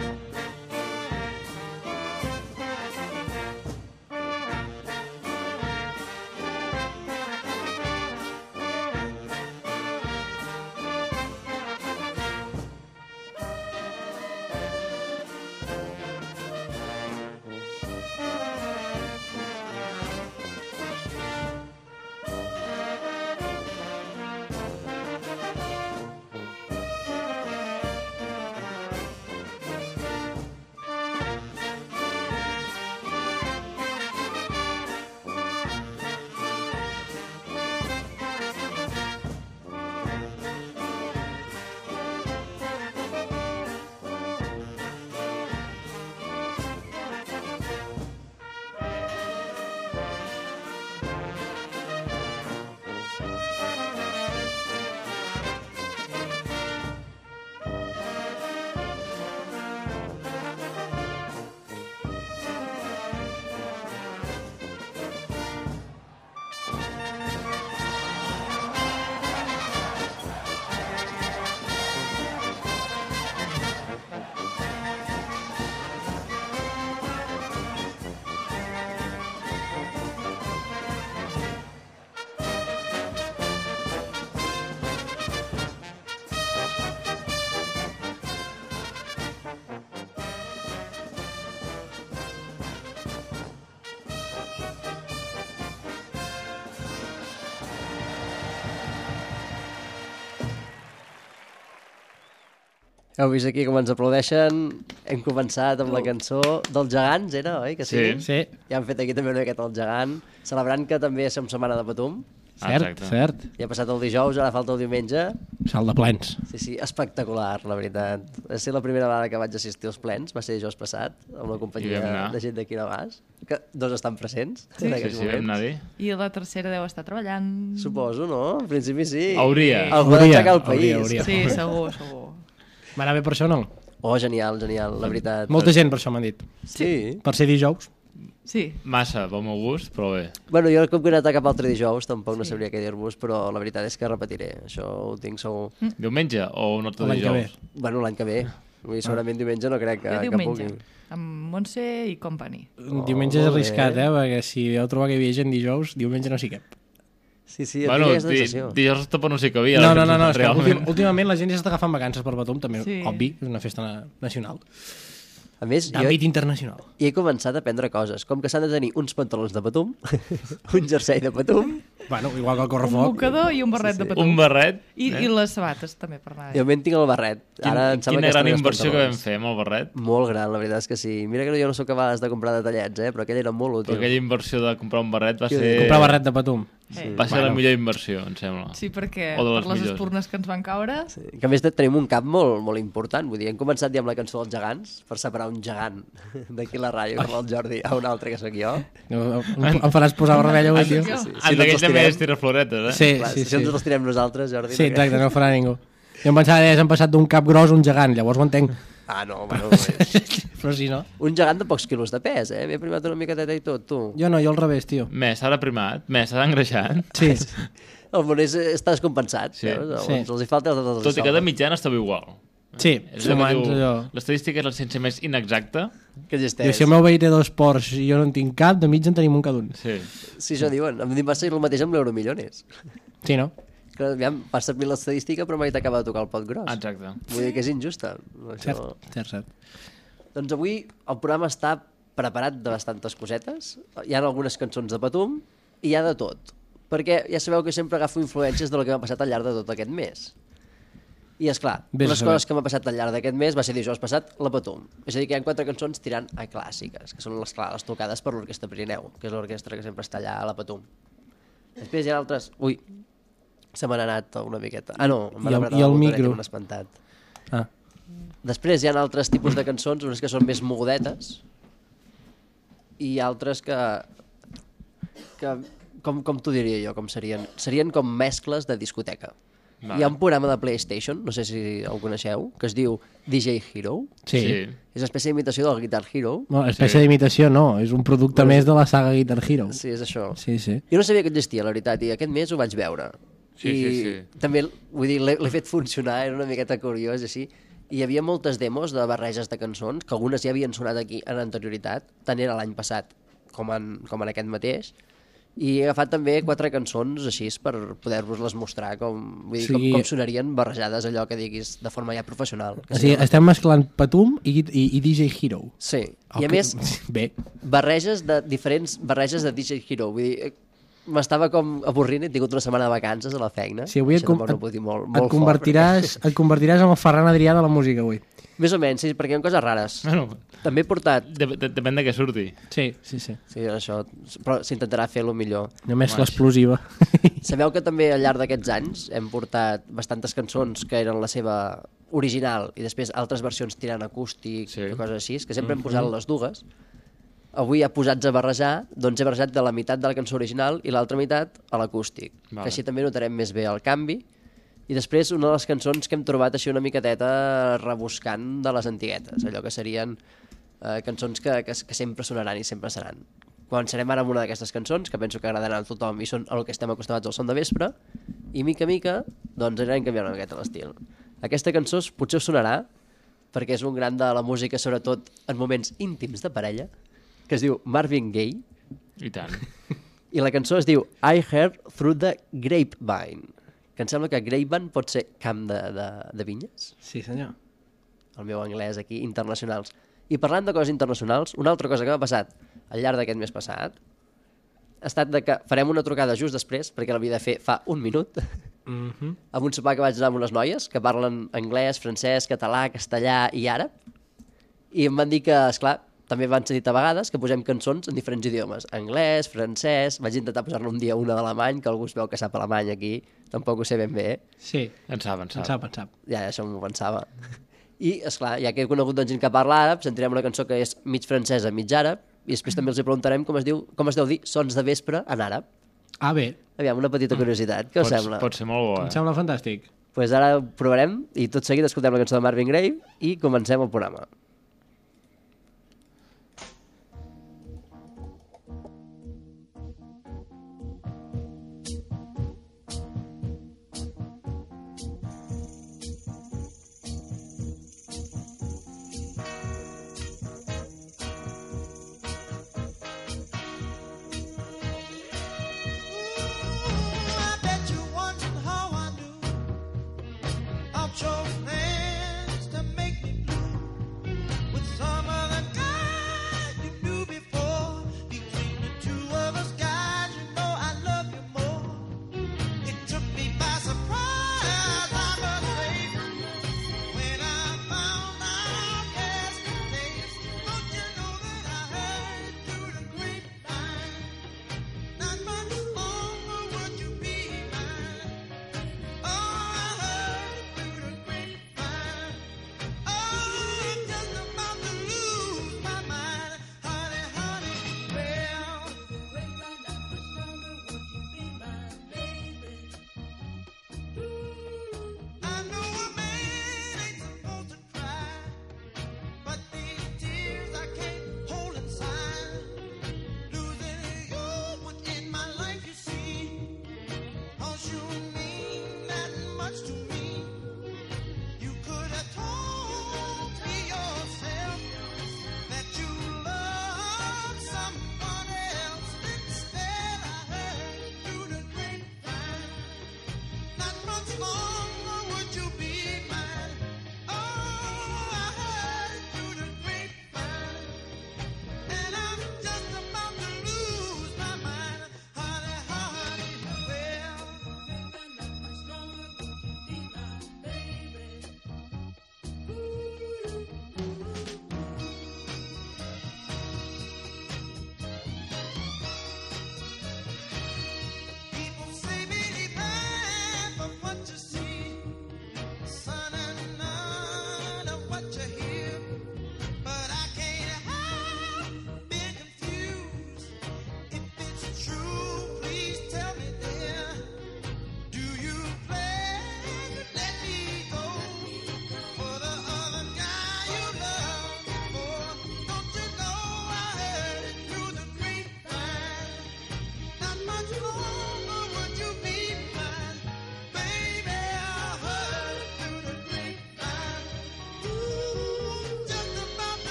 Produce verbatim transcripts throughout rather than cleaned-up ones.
Heu vist aquí com ens aplaudeixen? Hem començat amb la cançó dels gegants, era, oi? Que sí? Sí. Ja han fet aquí també una miqueta el gegant, celebrant que també som setmana de Patum. Cert, Exacte. cert. Ja ha passat el dijous, ara falta el diumenge. Salt de plens. Sí, sí, espectacular, la veritat. Va ser la primera vegada que vaig assistir als plens, va ser dijous passat, amb la I companyia vam anar. de gent d'aquí no vas, que dos estan presents Sí, en sí, aquests sí, vam anar a moments. dir. I la tercera deu estar treballant. Suposo, no? En principi sí. Hauria. Algú ha Hauria, d'aixecar el hauria, país. hauria. Sí, segur, segur. Va anar bé per això, no? Oh, genial, genial, la veritat. Molta gent per això m'han dit. Sí. Per ser dijous. Sí. Massa, pel meu gust, però bé. Bueno, jo com que he anat a cap altre dijous, tampoc no sabria què dir-vos, però la veritat és que repetiré, això ho tinc segur. Diumenge o un altre L'any que ve. dijous? Bueno, l'any que ve. Vull dir, segurament diumenge no crec que, Jo que diumenge, pugui. amb Montse i company. Oh, diumenge és molt bé. arriscat, eh? Perquè si heu trobat que hi havia gent dijous, diumenge no s'hi cap. Sí, sí, Bueno, tinc aquesta di, sensació. dijous tampoc no sé què havia. No, no, no, no, és que realment. últim, últimament la gent ja s'està agafant vacances per Patum, també, Sí. obvi, és una festa na- nacional. A més, jo D'àmbit internacional. i he començat a aprendre coses, com que s'han de tenir uns pantalons de Patum, un jersei de Patum, Bueno, igual que el Un correfoc. mocador i un barret de patum. Un barret. I, eh? I les sabates també per anar. i almenys tinc el barret. Quin, Ara em sembla quina que gran estaré els inversió que vam pantalons. fer amb el barret. Molt gran, la veritat és que sí. Mira que jo no sóc capaç de comprar detallets, eh? Però aquell era molt útil. Però aquella inversió de comprar un barret va Sí. ser... Comprar barret de Patum. Sí. Va ser Bueno. la millor inversió, em sembla. Sí, perquè O de les per les millors. espurnes que ens van caure... Sí. Que a més de- tenim un cap molt, molt important. Vull dir, hem començat ja amb la cançó dels gegants, per separar un gegant d'aquí la ràdio, com el Jordi, a un altre que sóc jo. Em, em faràs posar vermell avui, tio. Sí, sí. En Si no ens d'aquell els també tirem. és tirar floretes, eh? Sí, Clar, sí, si sí. ens els tirem nosaltres, Jordi... Sí, no exacte, crec. no ho farà ningú. Jo em pensava que hem passat d'un cap gros a un gegant, llavors ho entenc. Ah, no, bueno... és- Però si no... un gegant de pocs quilos de pes, eh? M'he primat una miqueteta i tot, tu. Jo no, jo al revés, tio. Més, s'ha deprimat, més, s'ha engreixat. Sí, El món és, està descompensat, Sí. veus? Sí. Els, els hi falta els altres Tot i que de mitjana estava igual. sí, És el que humans, diu, allò... l'estadística és la ciència més inexacta. que Diu, existeix. si el meu veí té dos ports i jo no en tinc cap, de mig en tenim un cada un. Sí. Si això diuen. Em va ser el mateix amb l'Euromillones. Sí, no? Que aviam, vas servir l'estadística però mai t'acaba de tocar el pot gros. Exacte. Vull dir que és injusta. Cert, Això... cert, cert. Doncs avui el programa està preparat de bastantes cosetes. Hi ha algunes cançons de Patum i hi ha de tot. Perquè ja sabeu que sempre agafo influències del que m'ha passat al llarg de tot aquest mes. I, és clar, Vés a les saber. coses que m'ha passat al llarg d'aquest mes va ser dijous passat, la Patum. És a dir, que hi ha quatre cançons tirant a clàssiques, que són les, clar, les tocades per l'Orquestra Pirineu, que és l'orquestra que sempre està allà a la Patum. Després hi ha altres... Ui, se m'ha anat una miqueta. Ah, no, em I el- apretar i el botonet micro. i m'han espantat. Ah, Després hi ha altres tipus de cançons, unes que són més mogudetes i altres que, que com, com t'ho diria jo, com serien? Serien com mescles de discoteca. Vale. Hi ha un programa de PlayStation, no sé si el coneixeu, que es diu D J Hero. sí. sí. És una espècie d'imitació del Guitar Hero. No, espècie Sí. d'imitació no, és un producte Bueno, més de la saga Guitar Hero. Sí, és això. Sí, sí. Jo no sabia que existia, la veritat, i aquest mes ho vaig veure. Sí, I sí, sí. també, vull dir, l'he l'he fet funcionar, era una miqueta curiós, així. hi havia moltes demos de barreges de cançons, que algunes ja havien sonat aquí en anterioritat, tant era l'any passat com en, com en aquest mateix, i he agafat també quatre cançons així per poder-vos-les mostrar com, vull dir, Sí. com, com sonarien barrejades, allò que diguis de forma ja professional. Que O sigui, estem mesclant Patum i, i, i D J Hero. Sí, El i a que- més Bé, barreges de diferents barreges de D J Hero, vull dir, eh, m'estava com avorrint, he tingut una setmana de vacances a la feina. sí, avui et, Això com, tampoc no et, puc dir molt, et, molt fort. convertiràs, et convertiràs en el Ferran Adrià de la música avui. Més o menys, sí, perquè hi ha coses rares. Bueno, També he portat... de, de, depèn de què surti. Sí, sí, sí. Sí, això, però s'intentarà fer-lo millor. Només Baix. l'explosiva. Sabeu que també al llarg d'aquests anys hem portat bastantes cançons que eren la seva original i després altres versions tirant acústic Sí. i coses així, que sempre hem posat les dues. Avui, ja posats a barrejar, doncs he barrejat de la meitat de la cançó original i l'altra meitat a l'acústic, Vale. que així també notarem més bé el canvi. I després una de les cançons que hem trobat així una miqueteta rebuscant de les antiguetes, allò que serien eh, cançons que, que, que sempre sonaran i sempre seran. Començarem ara amb una d'aquestes cançons, que penso que agradaran a tothom i són el que estem acostumats al son de vespre, i mica a mica doncs anirem canviant una miqueta l'estil. Aquesta cançó us- potser us sonarà, perquè és un gran de la música, sobretot en moments íntims de parella, que es diu Marvin Gaye, I tant. i la cançó es diu I Heard Through the Grapevine, que em sembla que grapevine pot ser camp de, de, de vinyes, Sí, senyor. el meu anglès aquí, internacionals. I parlant de coses internacionals, una altra cosa que m'ha passat al llarg d'aquest mes passat ha estat de que farem una trucada just després, perquè l'havia de fer fa un minut, Mm -hmm. amb un sopar que vaig anar amb unes noies que parlen anglès, francès, català, castellà i àrab, i em van dir que, esclar, també m'han sentit a vegades que posem cançons en diferents idiomes, anglès, francès, vaig intentar posar-ne un dia una d'alemany, que algú es veu que sap alemany aquí, tampoc ho sé ben bé, Sí, En sap, en en sap. sap, en sap. ja això m'ho pensava. I, esclar, ja que he conegut doncs, gent que parla àrab, sentirem una cançó que és mig francesa, mig àrab, i després també els hi preguntarem com es diu com es deu dir sons de vespre en àrab. Ah, bé, Aviam, una petita curiositat, què us Pot, sembla? pot ser molt bo, em eh? sembla fantàstic. Pues ara ho provarem i tot seguit escoltem la cançó de Marvin Gaye i comencem el programa. I bet you wondering how I do. I chose hands to make me blue.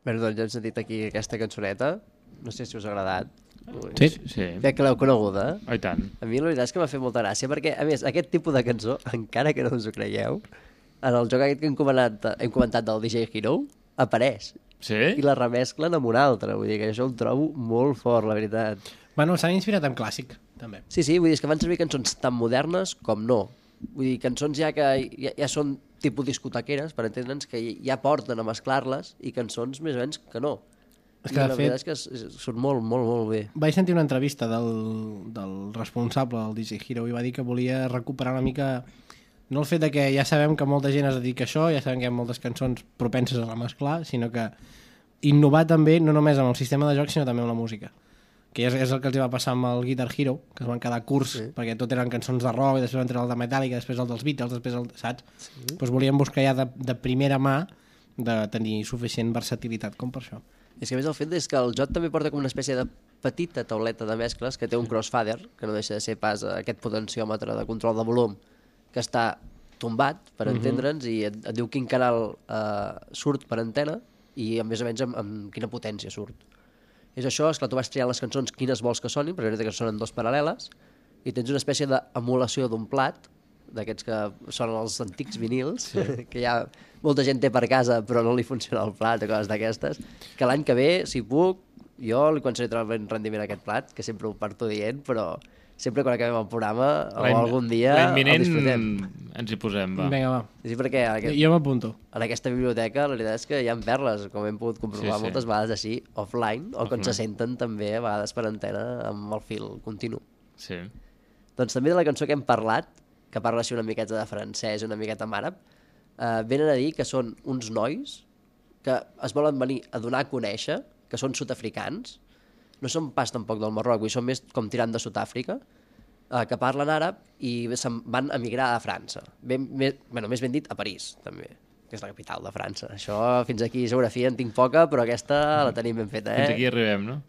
Bé, doncs ja hem sentit aquí aquesta cançoneta. No sé si us ha agradat. Ui. Sí? Sí. Crec que l'heu coneguda. Oh, i tant. A mi la veritat és que m'ha fet molta gràcia, perquè, a més, aquest tipus de cançó, encara que no us ho creieu, en el joc aquest que hem comentat, hem comentat del D J Hero, apareix. Sí? I la remesclen amb un altre. Vull dir que això ho trobo molt fort, la veritat. Bueno, s'han inspirat en clàssic, també. Sí, sí, vull dir és que fan servir cançons tan modernes com no. Vull dir, cançons ja que ja, ja són tipus discotequeres, per entendre'ns, que ja porten a mesclar-les, i cançons més o menys que no. És I que, la de veritat fet, és que es- es- surt molt, molt, molt bé. vaig sentir una entrevista del, del responsable del D J Hero i va dir que volia recuperar una mica no el fet de que ja sabem que molta gent es dedica a això, ja sabem que hi ha moltes cançons propenses a remesclar, sinó que innovar també no només amb el sistema de joc sinó també amb la música, que és, és el que els va passar amb el Guitar Hero, que es van quedar curts sí. perquè tot eren cançons de rock, i després van treure el de Metallica, després el dels Beatles, després el, saps? Sí. Doncs volíem buscar ja de, de primera mà de tenir suficient versatilitat com per això. És que a més el fet és que el joc també porta com una espècie de petita tauleta de mescles que té un crossfader, que no deixa de ser pas aquest potenciòmetre de control de volum que està tombat, per entendre'ns, i et, et diu quin canal eh, surt per antena i més o menys amb, amb quina potència surt. És això, és que tu vas triar les cançons quines vols que sonin, perquè que sonen dos paral·leles, i tens una espècie d'emulació d'un plat, d'aquests que són els antics vinils, sí. que ja molta gent té per casa però no li funciona el plat o coses d'aquestes, que l'any que ve, si puc, jo li començaré a treure ben rendiment a aquest plat, que sempre ho parto dient, però sempre quan acabem el programa o algun dia L'any el vinent disfrutem. ens hi posem, va. Vinga, va. Sí, perquè en, aquest, Jo m'apunto. en aquesta biblioteca la veritat és que hi ha perles, com hem pogut comprovar Sí, sí. moltes vegades així, offline, o quan Offline. se senten també a vegades per antena amb el fil continu. Sí. Doncs també de la cançó que hem parlat, que parla així una miqueta de francès, una miqueta en àrab, eh, venen a dir que són uns nois que es volen venir a donar a conèixer, que són sud-africans, no són pas tampoc del Marroc, vull dir, són més com tirant de Sud-àfrica, eh, que parlen àrab i se'n van emigrar a França. Ben, més, bueno, més ben dit, a París, també, que és la capital de França. Això, fins aquí, geografia en tinc poca, però aquesta la tenim ben feta, eh? Fins aquí arribem, no?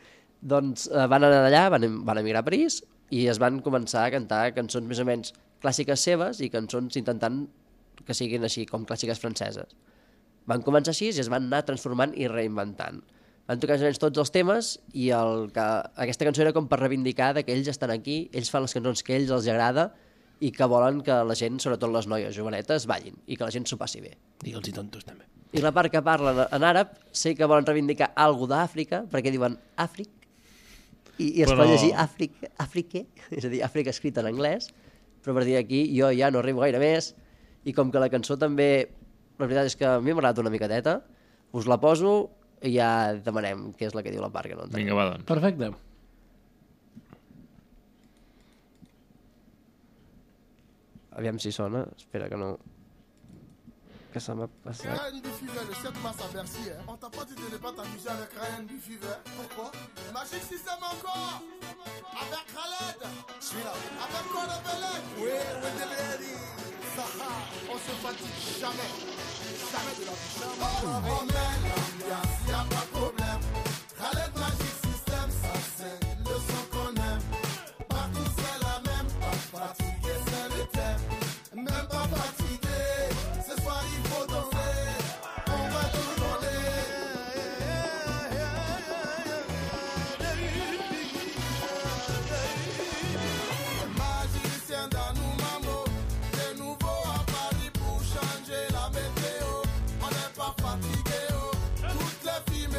Doncs eh, van anar allà, van, van emigrar a París i es van començar a cantar cançons més o menys clàssiques seves i cançons intentant que siguin així com clàssiques franceses. Van començar així i es van anar transformant i reinventant. Van tocar més o menys tots els temes i el que, aquesta cançó era com per reivindicar que ells estan aquí, ells fan les cançons que a ells els agrada i que volen que la gent, sobretot les noies jovenetes, ballin i que la gent s'ho passi bé. Digue'ls-hi tontos, també. I la part que parlen en àrab, sé que volen reivindicar alguna d'Àfrica, perquè diuen Àfric, i, i es Però- pot llegir Àfric, Àfrique, és a dir, Àfrica escrita en anglès, però a partir d'aquí jo ja no arribo gaire més, i com que la cançó també, la veritat és que a mi m'ha agradat una miqueteta, us la poso i ja demanem què és la que diu la part que no entenem. Vinga, va, doncs. Perfecte. Aviam si sona, espera que no... Que se m'ha passat... Ryan B. Fever le sept mars à Bercy. Hein. On t'a pas dit de ne pas t'amuser avec Ryan B. Fever. Pourquoi? Magic System encore. Avec Khaled. Je suis là. Avec quoi de Belek? Oui, with the lady. Saha. On se fatigue jamais. Jamais de la vie. Oh, oh man, l'ambiance, y'a pas de problème. Khaled Magic System, ça c'est le son qu'on aime. Partout c'est la même. Pas fatigué, c'est le thème. Même pas fatigué. Ce soir il faut danser. On va tout donner. Les magiciens dans nous, maman. De nouveau à Paris pour changer la météo. On n'est pas fatigué, oh. Toutes les filles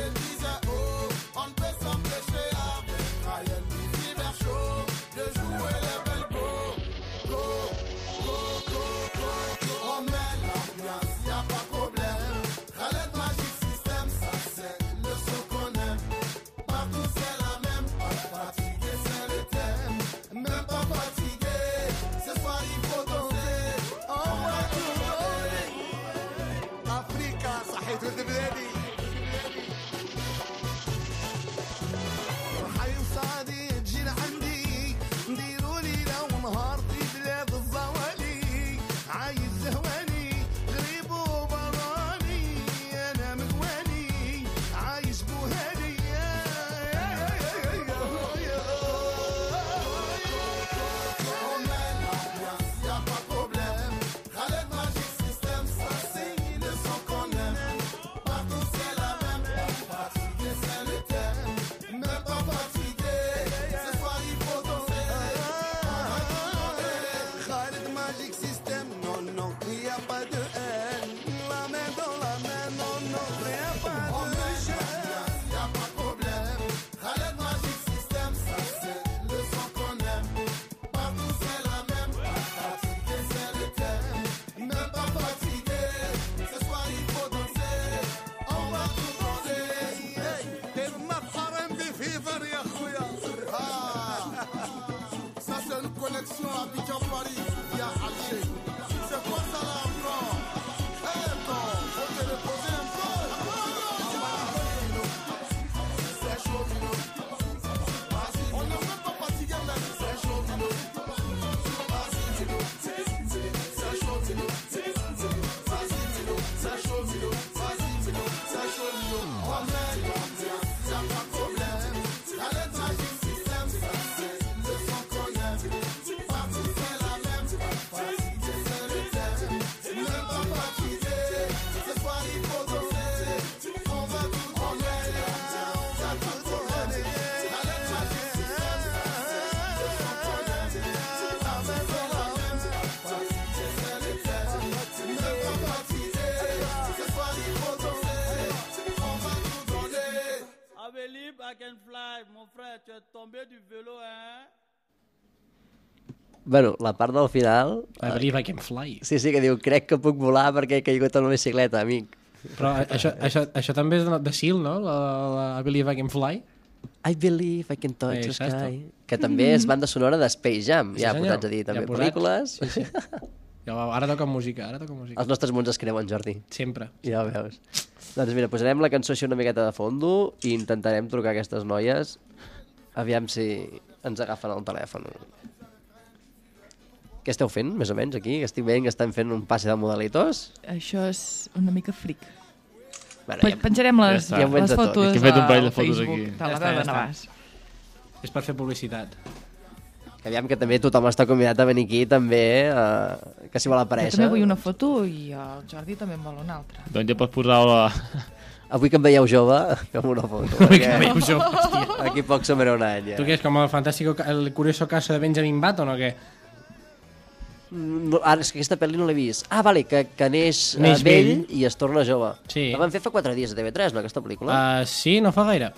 can fly, mon frère, tu es tombé du vélo, hein? Bueno, la part del final... I believe I can fly. Sí, sí, que diu, crec que puc volar perquè he caigut en la bicicleta, amic. Però això, això, això també és de, de Seal, no? La, la I believe I can fly. I believe I can touch Eh, the saps sky. Que també és banda sonora de Space Jam. Sí, Ja senyor. posats a dir, també Ja posats. pel·lícules. Sí, sí. Ja, va, ara toca música, ara toca música. Els nostres mons es creuen, Jordi. Sempre. Ja ho veus. Doncs mira, posarem la cançó així una miqueta de fondo i intentarem trucar a aquestes noies. Aviam si ens agafen el telèfon. Què esteu fent, més o menys, aquí? Que estic veient que estan fent un passe de modalitos. Això és una mica fric. Bueno, Pe- ja, Penjarem les, Ja està. Ja ho veig les de tot. fotos És que he fet un parell de al fotos Facebook aquí. de Ja la està, veu ja de està. Navàs. És per fer publicitat. que aviam que també tothom està convidat a venir aquí, també, eh, que s'hi vol Jo aparèixer. també vull una foto i el Jordi també en vol una altra. Doncs ja pots posar la... Avui que em veieu jove, fem una foto. Avui que perquè veieu jove, hòstia. Aquí poc sembra un any, ja. Tu què és, com el fantàstico, el curioso caso de Benjamin Button o què? No, ara, és que aquesta pel·li no l'he vist. Ah, vale, que, que neix, Neix neix vell, vell. i es torna jove. Sí. La van fer fa quatre dies a T V tres, no, aquesta pel·lícula? Uh, sí, no fa gaire.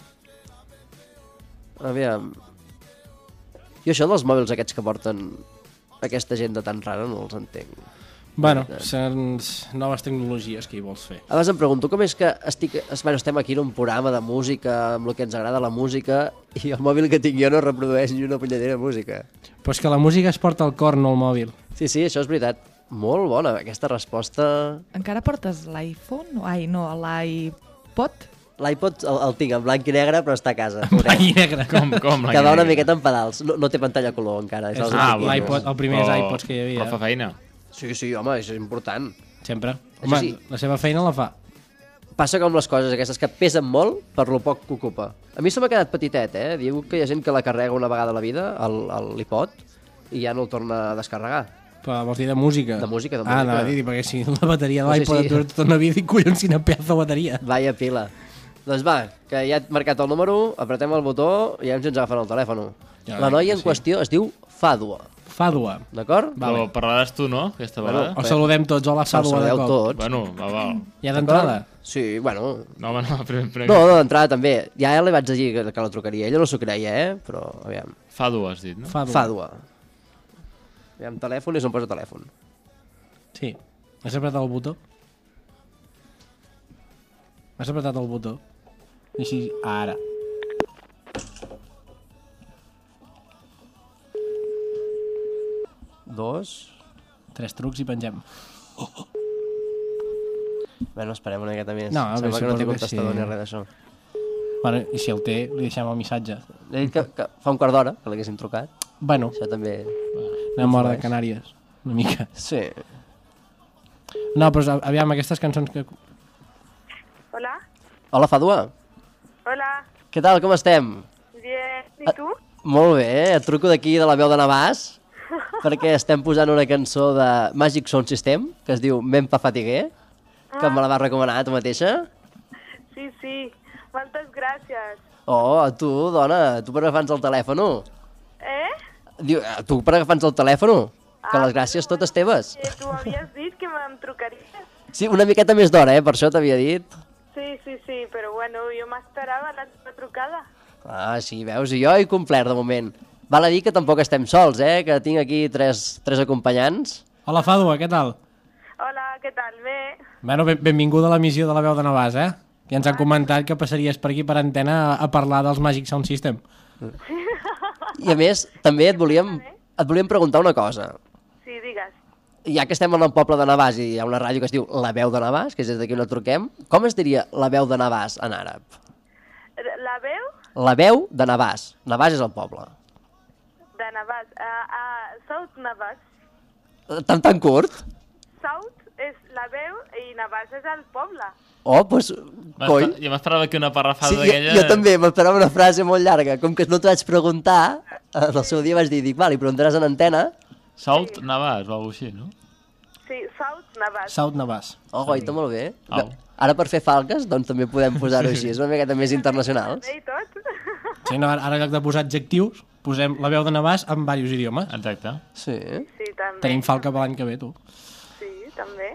Aviam. Jo això dels mòbils aquests que porten aquesta gent de tan rara no els entenc. Bueno, són noves tecnologies que hi vols fer. A vegades em pregunto com és que estic, es- bueno, estem aquí en un programa de música, amb el que ens agrada la música, i el mòbil que tinc jo no reprodueix ni una punyadera de música. Però és que la música es porta al cor, no al mòbil. Sí, sí, això és veritat. Molt bona, aquesta resposta. Encara portes l'iPhone? Ai, no, l'iPod? L'iPod el, el tinc en blanc i negre, però està a casa. Blanc i negre. Com, com? Que va una miqueta en pedals. No, no té pantalla color encara. És És els Ah, antics. l'iPod, el primer Però- iPods que hi havia. Però fa feina. Sí, sí, home, això és important. Sempre. Això Home, sí. la seva feina la fa. Passa com les coses aquestes que pesen molt per lo poc que ocupa. A mi se m'ha quedat petitet, eh? Diu que hi ha gent que la carrega una vegada a la vida, el- el- l'iPod, i ja no el torna a descarregar. Però vols dir de música? De música, de Ah, música. anava a dir, perquè si la bateria de No sé l'iPod si- et dura tota una vida i collons quina pedazo de bateria. Vaya pila. Doncs va, que ja he marcat el número, apretem el botó i ja ens agafen el telèfon. Ja, La noia que en sí. qüestió es diu Fàdua, Fàdua. d'acord? Però parlaràs tu, no? Aquesta Bueno, vegada. O saludem tots. Hola, Se'l Fàdua de sabeu cop. tots. Bueno, va, va. Ja d'entrada. Sí, bueno... No, home, no, primer, primer. No, no, d'entrada també. Ja li vaig dir que, que la trucaria. Ella no s'ho creia, eh? Però, aviam. Fa dues, has dit, no? Fàdua. Fàdua. Aviam, telèfon i se'm posa telèfon. Sí. Has apretat el botó? Has apretat el botó? I així, ara. Dos... Tres trucs i pengem. Bueno, esperem una miqueta més. No, a Sembla veure, que no té suposo que contestador sí. ni res d'això. Bueno, i si el té, li deixem el missatge. He dit que, que fa un quart d'hora que l'haguessin trucat. Bueno, Això també... anem a hora de Canàries, una mica. Sí. No, però a- aviam, aquestes cançons que... Hola, Hola, Fàdua. hola, Què tal, com estem? bien, Ah. ¿y tú? Molt bé, et truco d'aquí de la veu de Navàs perquè estem posant una cançó de Magic Sound System que es diu Mem pa fatiguer, que me la vas recomanar tu mateixa. Sí, sí, moltes gràcies. Oh, tu, dona, tu per agafar-nos el telèfon. Eh? Diu, eh, tu per agafar-nos el telèfon, que les gràcies totes teves. Eh, tu havies dit que em trucaries. Sí, una miqueta més d'hora, eh, per això t'havia dit. Sí, sí, sí, però bueno, jo m'esperava la teva trucada. Ah, sí, veus, i jo he complert de moment. Val a dir que tampoc estem sols, eh, que tinc aquí tres, tres acompanyants. Hola, Fàdua, què tal? Hola, què tal? Bé? Bueno, ben, benvinguda a l'emissió de la veu de Navàs, eh? Ja ens han comentat que passaries per aquí per antena a, a parlar dels Magic Sound System. I a més, també et volíem, et volíem preguntar una cosa. Sí, digues. Ja que estem en el poble de Navàs i hi ha una ràdio que es diu La Veu de Navàs, que és des d'aquí on la truquem, com es diria La Veu de Navàs en àrab? La veu La Veu de Navàs. Navàs és el poble. de Navàs. Uh, uh, South Navàs. Eh, Tan tan curt? South és la veu i Navàs és el poble. Oh, doncs, coi. Jo m'esperava que una parrafada Sí, jo, d'aquella... jo també m'esperava una frase molt llarga. Com que no t'ho vaig preguntar, en el seu dia vaig dir, dic, val, li preguntaràs en antena. South Navàs o alguna així, no? Sí, South Navàs. South Navàs. Oh, goita, molt bé. Au. Ara per fer falques, doncs també podem posar-ho així. És una miqueta més internacionals. Bé i tot? Sí, no, ara, ara en lloc de posar adjectius, posem la veu de Navàs en diversos idiomes. Exacte. Sí. Sí, també. Tenim falca per l'any que ve, tu. Sí, també.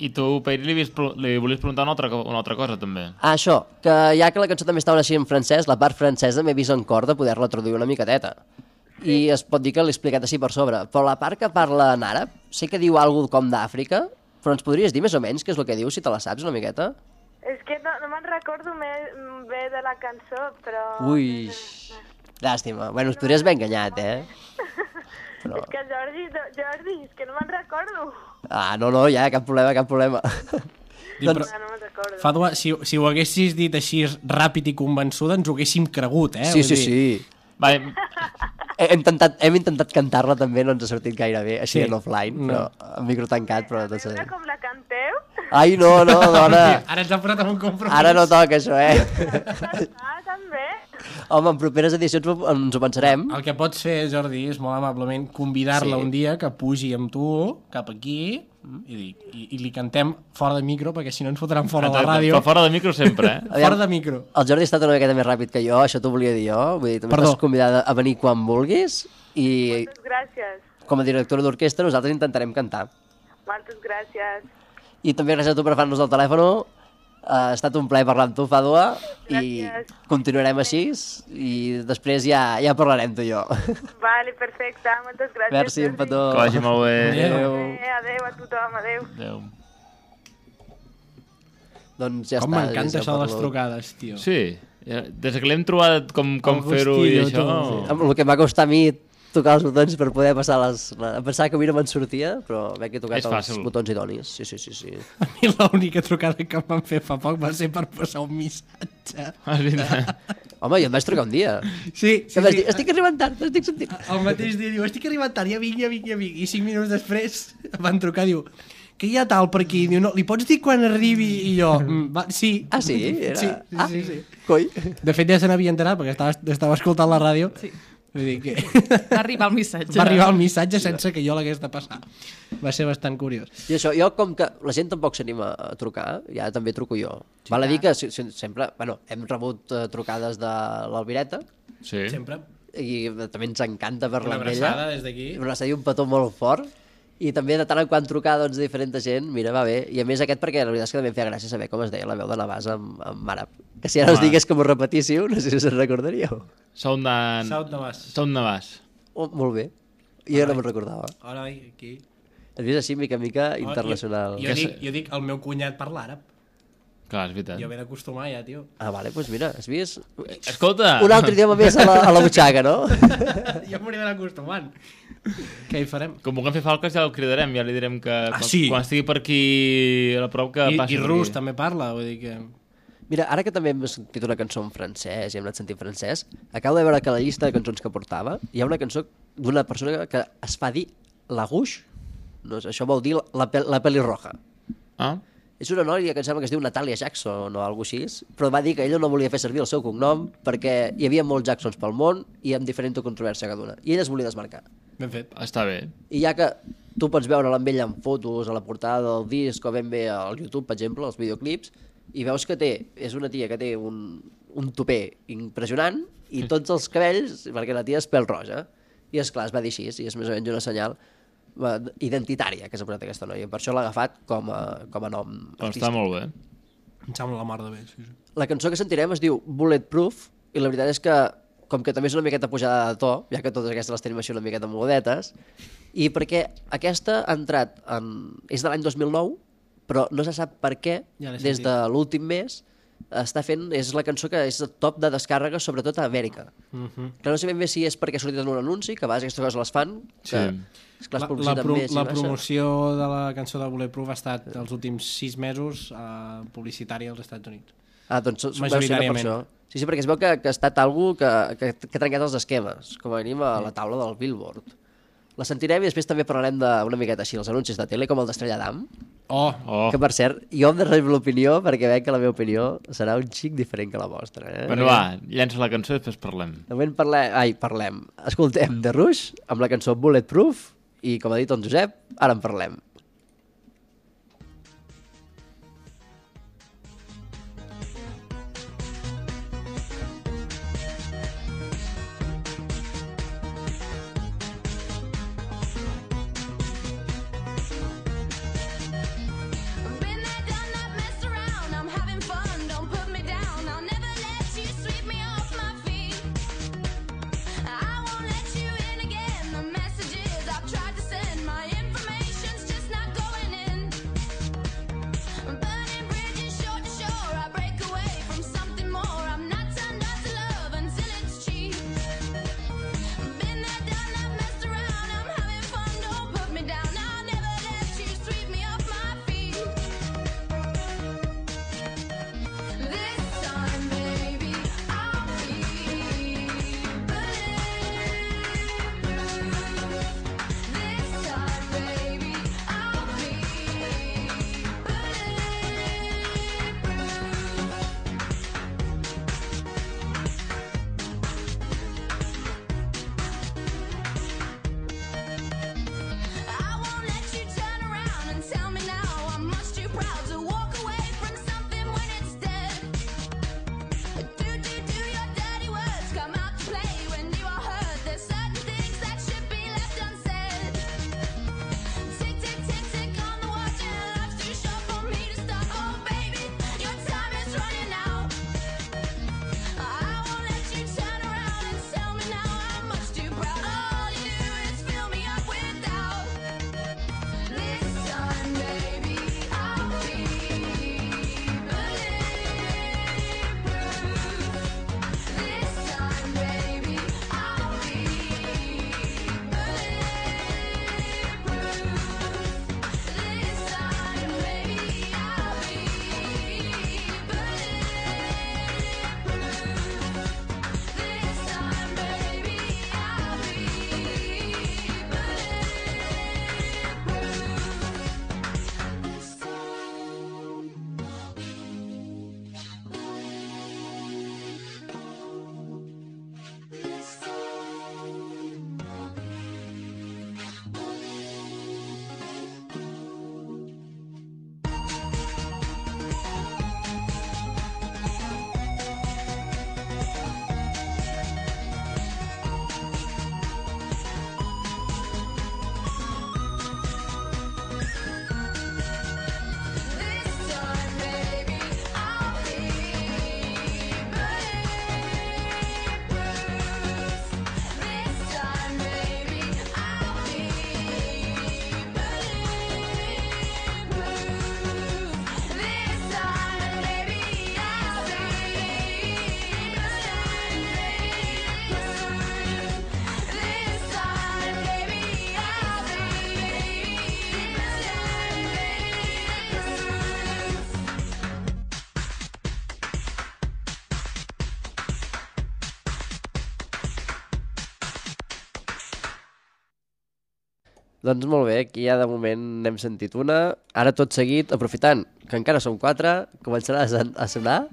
I tu, Peiri, li, li volies preguntar una altra, una altra cosa, també. Ah, això, que ja que la cançó també estava així en francès, la part francesa m'he vist en cor de poder-la traduir una miqueteta. I es pot dir que l'he explicat així per sobre. Però la part que parla en àrab, sé que diu alguna com d'Àfrica, però ens podries dir més o menys què és el que diu, si te la saps una miqueta? És que no, no me'n recordo bé de la cançó, però... Ui, llàstima. Bueno, us podries haver enganyat, eh? Però... És que Jordi, Jordi, és que no me'n recordo. Ah, no, no, ja, cap problema, cap problema. Doncs, ah, no me'n recordo. Fadua, si, si ho haguessis dit així ràpid i convençuda, ens ho haguéssim cregut, eh? Sí, Vull sí, dir... sí. Va, Hem intentat, hem intentat cantar-la també, no ens ha sortit gaire bé, així Sí. en offline, No. però amb micro tancat, però tot A veure s'ha com la canteu? Ai, no, no, dona. Ara ens ha posat en un compromís. Ara no toca això, eh? Ah, també? Home, en properes edicions ens ho pensarem. El que pots fer, Jordi, és molt amablement convidar-la Sí. un dia que pugi amb tu cap aquí i, dir, i, i li cantem fora de micro, perquè si no ens fotran fora de la ràdio. Però fora de micro sempre, eh? Fora de micro. El Jordi ha estat una miqueta més ràpid que jo, això t'ho volia dir jo. Vull dir, també Perdó. estàs convidada a venir quan vulguis i Moltes gràcies. com a directora d'orquestra nosaltres intentarem cantar. Moltes gràcies. I també gràcies a tu per agafar-nos el telèfon. Ha estat un plaer parlar amb tu, Fadua, i Gràcies. continuarem així i després ja, ja parlarem tu i jo. Vale, perfecte. Moltes gràcies. Merci, un Jordi. petó. Que vagi molt bé. Adéu. Eh, adéu a tothom, adéu. Adéu. Doncs ja Com està. m'encanta ja això de les parlo. trucades, tio. Sí, ja- des que l'hem trobat com, com El fer-ho i gustillo, això... tu. Amb el que m'ha costat a mi tocar els botons per poder passar les... La... Em pensava que avui no me'n sortia, però veig que he tocat És els fàcil. botons idonis. Sí, sí, sí, sí. A mi l'única trucada que em van fer fa poc va ser per passar un missatge. Ah, és veritat. Home, jo em vaig trucar un dia. Sí, sí, Que em vas sí. dir, estic arribant tard, estic sentint. El mateix dia diu, estic arribant tard, ja vinc, ja vinc, ja vinc. I cinc minuts després van trucar, diu, que hi ha tal per aquí? Diu, no, li pots dir quan arribi? I jo, mm, va, sí. Ah, sí? Era... Sí, sí, ah, sí, sí. Coi. De fet, ja se n'havia enterat, perquè estava, estava escoltant la ràdio. Sí. Vull dir que Va arribar el missatge. va arribar el missatge sense que jo l'hagués de passar. Va ser bastant curiós. I això, jo com que la gent tampoc s'anima a trucar, ja també truco jo. Sí, Val a dir que si, si, sempre, bueno, hem rebut uh, trucades de l'Albireta Sí. Sempre. i també ens encanta parlar Una amb ella. abraçada des d'aquí. Una abraçada i un petó molt fort. I també de tant en quant trucar doncs, a diferent gent, mira, va bé. I a més aquest perquè la veritat és que també em feia gràcia saber com es deia la veu de Navàs en, en àrab. Que si ara us Home. digués que m'ho repetíssiu, no sé si us en recordaríeu. Sound de... Saut de Mas. Sound Navàs. Oh, molt bé. Jo no me'n recordava. Ara, aquí. Has vist així, mica en mica, internacional. Jo, jo, dic, jo dic, el meu cunyat parla àrab. Clar, és veritat. Jo m'he d'acostumar ja, tio. Ah, vale, doncs pues mira, has vist? Escolta! Un altre idioma més a la, a la butxaca, no? Jo m'hauré d'anar acostumant. Què hi farem? Com vulguem fer falques ja el cridarem, ja li direm que Ah, quan, sí? quan estigui per aquí a la prop que I, passi i per rus aquí. també parla, vull dir que... Mira, ara que també hem sentit una cançó en francès i hem anat sentint francès, acabo de veure que a la llista de cançons que portava hi ha una cançó d'una persona que es fa dir la Gouche, no sé, això vol dir la, pel la pelirroja. Ah? És una noia que em sembla que es diu Natalia Jackson o alguna cosa així, però va dir que ella no volia fer servir el seu cognom perquè hi havia molts Jacksons pel món i amb diferent controvèrsia cada una. I ella es volia desmarcar. Ben fet. Està bé. I ja que tu pots veure amb ella en fotos, a la portada del disc o ben bé al YouTube, per exemple, els videoclips, i veus que té, és una tia que té un, un tupé impressionant i tots els cabells, perquè la tia és pèl roja. I és clar, es va dir així, i és més o menys una senyal identitària que s'ha posat aquesta noia. Per això l'ha agafat com a, com a nom Però artístic. està molt bé. Em sembla la mar de bé, sí, sí. La cançó que sentirem es diu Bulletproof i la veritat és que, com que també és una miqueta pujada de to, ja que totes aquestes les tenim així una miqueta mogudetes, i perquè aquesta ha entrat en... és de l'any dos mil nou, però no se sap per què, Ja l'he des sentit. de l'últim mes, està fent, és la cançó que és el top de descàrrega, sobretot a Amèrica. Uh -huh. Que no sé ben bé si és perquè ha sortit en un anunci, que a vegades aquestes coses les fan, que Sí. és que les La, la, publicitat pro, més i la baixa. promoció de la cançó de Bulletproof ha estat els últims sis mesos eh, publicitària als Estats Units. Ah, doncs deu ser per Majoritàriament. això. Sí, sí, perquè es veu que, que ha estat algú que, que, que ha trencat els esquemes, com a mínim a la taula del Billboard. La sentirem i després també parlarem d'una miqueta així, els anuncis de tele, com el d'Estrella d'Am, Oh, Oh. que per cert, jo em darrere l'opinió perquè veig que la meva opinió serà un xic diferent que la vostra. Eh? Bueno, va, llença la cançó i després parlem. De moment parlem, ai, parlem. Escoltem The Rush amb la cançó Bulletproof i, com ha dit el Josep, ara en parlem. Doncs molt bé, aquí ja de moment n'hem sentit una. Ara tot seguit, aprofitant que encara som quatre, començarà a son- a sonar...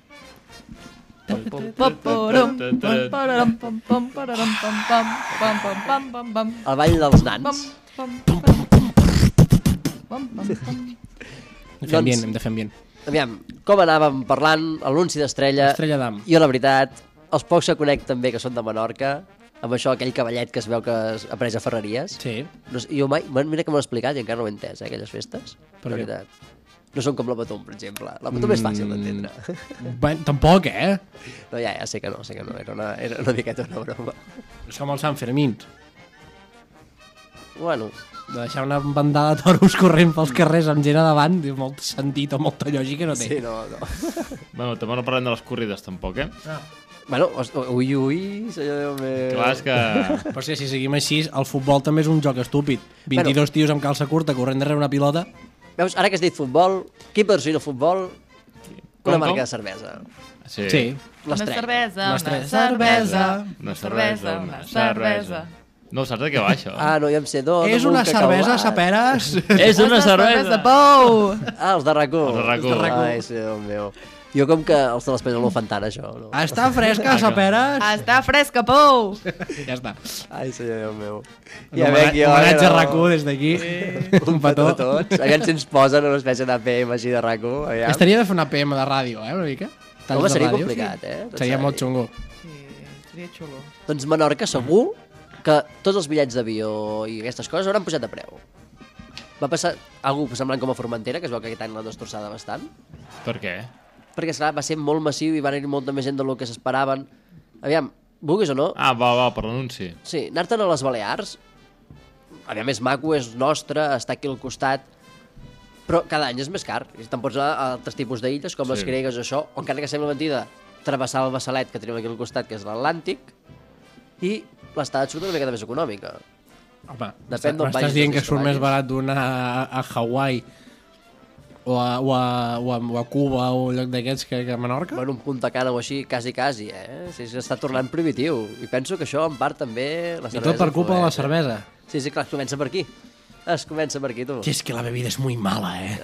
Paparam, pam, pararam, pam, pam, pararam, pam, pam, pam, pam, pam, pam, pam. El ball dels Pam, nans. pam, pam, pam, pam, pam. Fem Doncs- bien, hem de fer ambient. Aviam, com anàvem parlant, l'anunci d'Estrella... Estrella d'Am. Jo, la veritat, els pocs que conec també que són de Menorca, amb això, aquell cavallet que es veu que es apareix a Ferreries. Sí. No sé, jo mai, mira que m'ho han explicat i encara no ho he entès, eh, aquelles festes. Per la què? veritat. No són com la Patum, per exemple. La Patum mm. és fàcil d'entendre. Ben, tampoc, eh? No, ja, ja sé que no, sé que no. Era una, era una miqueta una broma. És com el Sant Fermín. Bueno, De deixar una bandada de toros corrent pels carrers amb gent a davant, diu, molt sentit o molta lògica no té. sí, no, no. Bueno, també no parlem de les corrides, tampoc, eh? Bueno, os- ui, ui, senyor Déu meu. Clar, és que... Però sí, si seguim així, el futbol també és un joc estúpid. vint-i-dos tios amb calça curta corrent darrere una pilota. Veus, ara que has dit futbol, qui patrocina el futbol? Una Com, marca com? de cervesa. Sí. Sí. Una L'estrella. cervesa, Una una estrella. cervesa, Una cervesa, una cervesa. No saps de què va, això? Ah, no, ja em sé, no. És no una vull cervesa, cacaulat. saperes? És una cervesa! Pou! Ah, els de RAC1. Els de RAC1. Els de RAC1. Ai, senyor Déu meu. Jo com que els de l'Espanyol no ho fan tant, això. No? Està fresca, saperes? Està fresca, Pou! Ja està. Ai, senyor Déu meu. Ja homenatge a RAC1 des d'aquí. Un petó. a tots. Aviam si ens posen una espècie d'A P M així de RAC1. Aviam. Estaria de fer una P M de ràdio, eh, una mica. Talls Home, de seria ràdio. complicat, eh? Seria molt xungo. Sí, seria xulo. Doncs Menorca segur que tots els bitllets d'avió i aquestes coses hauran pujat de preu. Va passar algú semblant com a Formentera, que es veu que aquest any l'han destrossada bastant, Per què? perquè esclar, va ser molt massiu i van anar molta més gent del que s'esperaven. Aviam, vulguis o no, Ah, va, va, per l'anunci. sí, anar-te'n a les Balears, aviam, és maco, és nostre, està aquí al costat, però cada any és més car. I te'n pots anar a altres tipus d'illes, com Sí. les gregues o això, o encara que sembla mentida, travessar el Bassalet, que tenim aquí al costat, que és l'Atlàntic, i l'estada surt una miqueta més econòmica. Home, Depèn d'on m'estàs vagis, dient dels que surt que més vagis. barat donar a, a Hawaii o a, o, a, o, a, o a Cuba o un lloc d'aquests que, que a Menorca? Bueno, un Punta Cana o així, quasi, quasi, eh? Sí, sí, està tornant primitiu. I penso que això, en part, també... La I cervesa tot per culpa de la influeix, eh? cervesa. Sí, sí, clar, es comença per aquí. Es comença per aquí, tu. Que és que la bebida és muy mala, eh?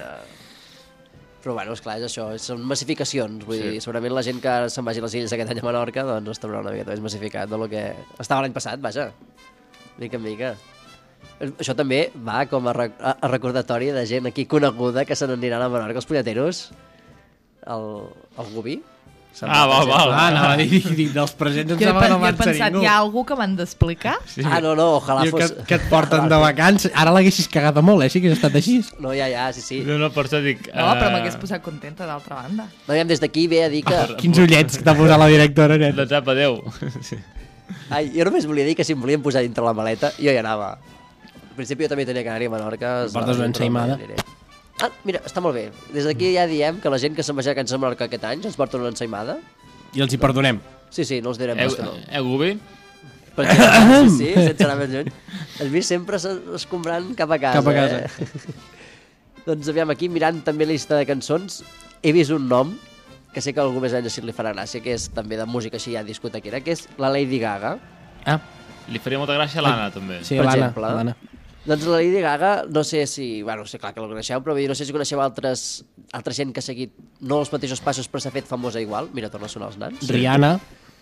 Però, bueno, esclar, és això, són massificacions. Vull Sí. dir, segurament la gent que se'n vagi a les illes aquest any a Menorca, doncs es trobarà una miqueta més massificat del que estava l'any passat, vaja. Mica en mica. Això també va com a, rec a recordatori de gent aquí coneguda que se n'aniran a Menorca, els punyeteros. El, el Gubí. se'n Ah, va, per va. exemple. Ah, anava a dir, dic, dels presents em Jo he, sembla que pen- no jo he marxa pensat, ningú. hi ha algú que m'han d'explicar? Sí. Ah, no, no, ojalà Diu que, fos... que et porten de vacances. Ara l'haguessis cagat a molt, eh? Sí que has estat així. No, ja, ja, sí, sí. No, no, per això dic... No, però eh, m'hagués posat contenta, d'altra banda. No, aviam, des d'aquí ve a dir que... Quins ullets que t'ha posat la directora, net. De tap a Déu. Sí. Ai, jo només volia dir que si em volien posar dintre la maleta, jo hi anava. Al principi jo també tenia que anar-hi a Menorca. es Portes va dir, una però ensaïmada. no hi aniré. Ah, mira, està molt bé. Des d'aquí ja diem que la gent que se'n vagi a Can Menorca aquest any ens porta una ensaïmada. I els hi perdonem. Sí, sí, no els direm Heu, pas que no. heu Gubi? Per exemple, sí, sí, sense anar més lluny. El vist sempre s'es- escombrant cap a casa. Cap a casa. Eh? Doncs aviam, aquí mirant també la llista de cançons, he vist un nom que sé que a algú més anys així li farà gràcia, que és també de música així ja discotequera, que és la Lady Gaga. Ah, Li faria molta gràcia a l'Anna, també. sí, Per l'Anna. exemple. l'Anna. Doncs la Lady Gaga, no sé si... Bueno, sé clar que la coneixeu, però vull dir, no sé si coneixeu altres, altra gent que ha seguit no els mateixos passos però s'ha fet famosa igual. Mira, torna a sonar els nans. Rihanna.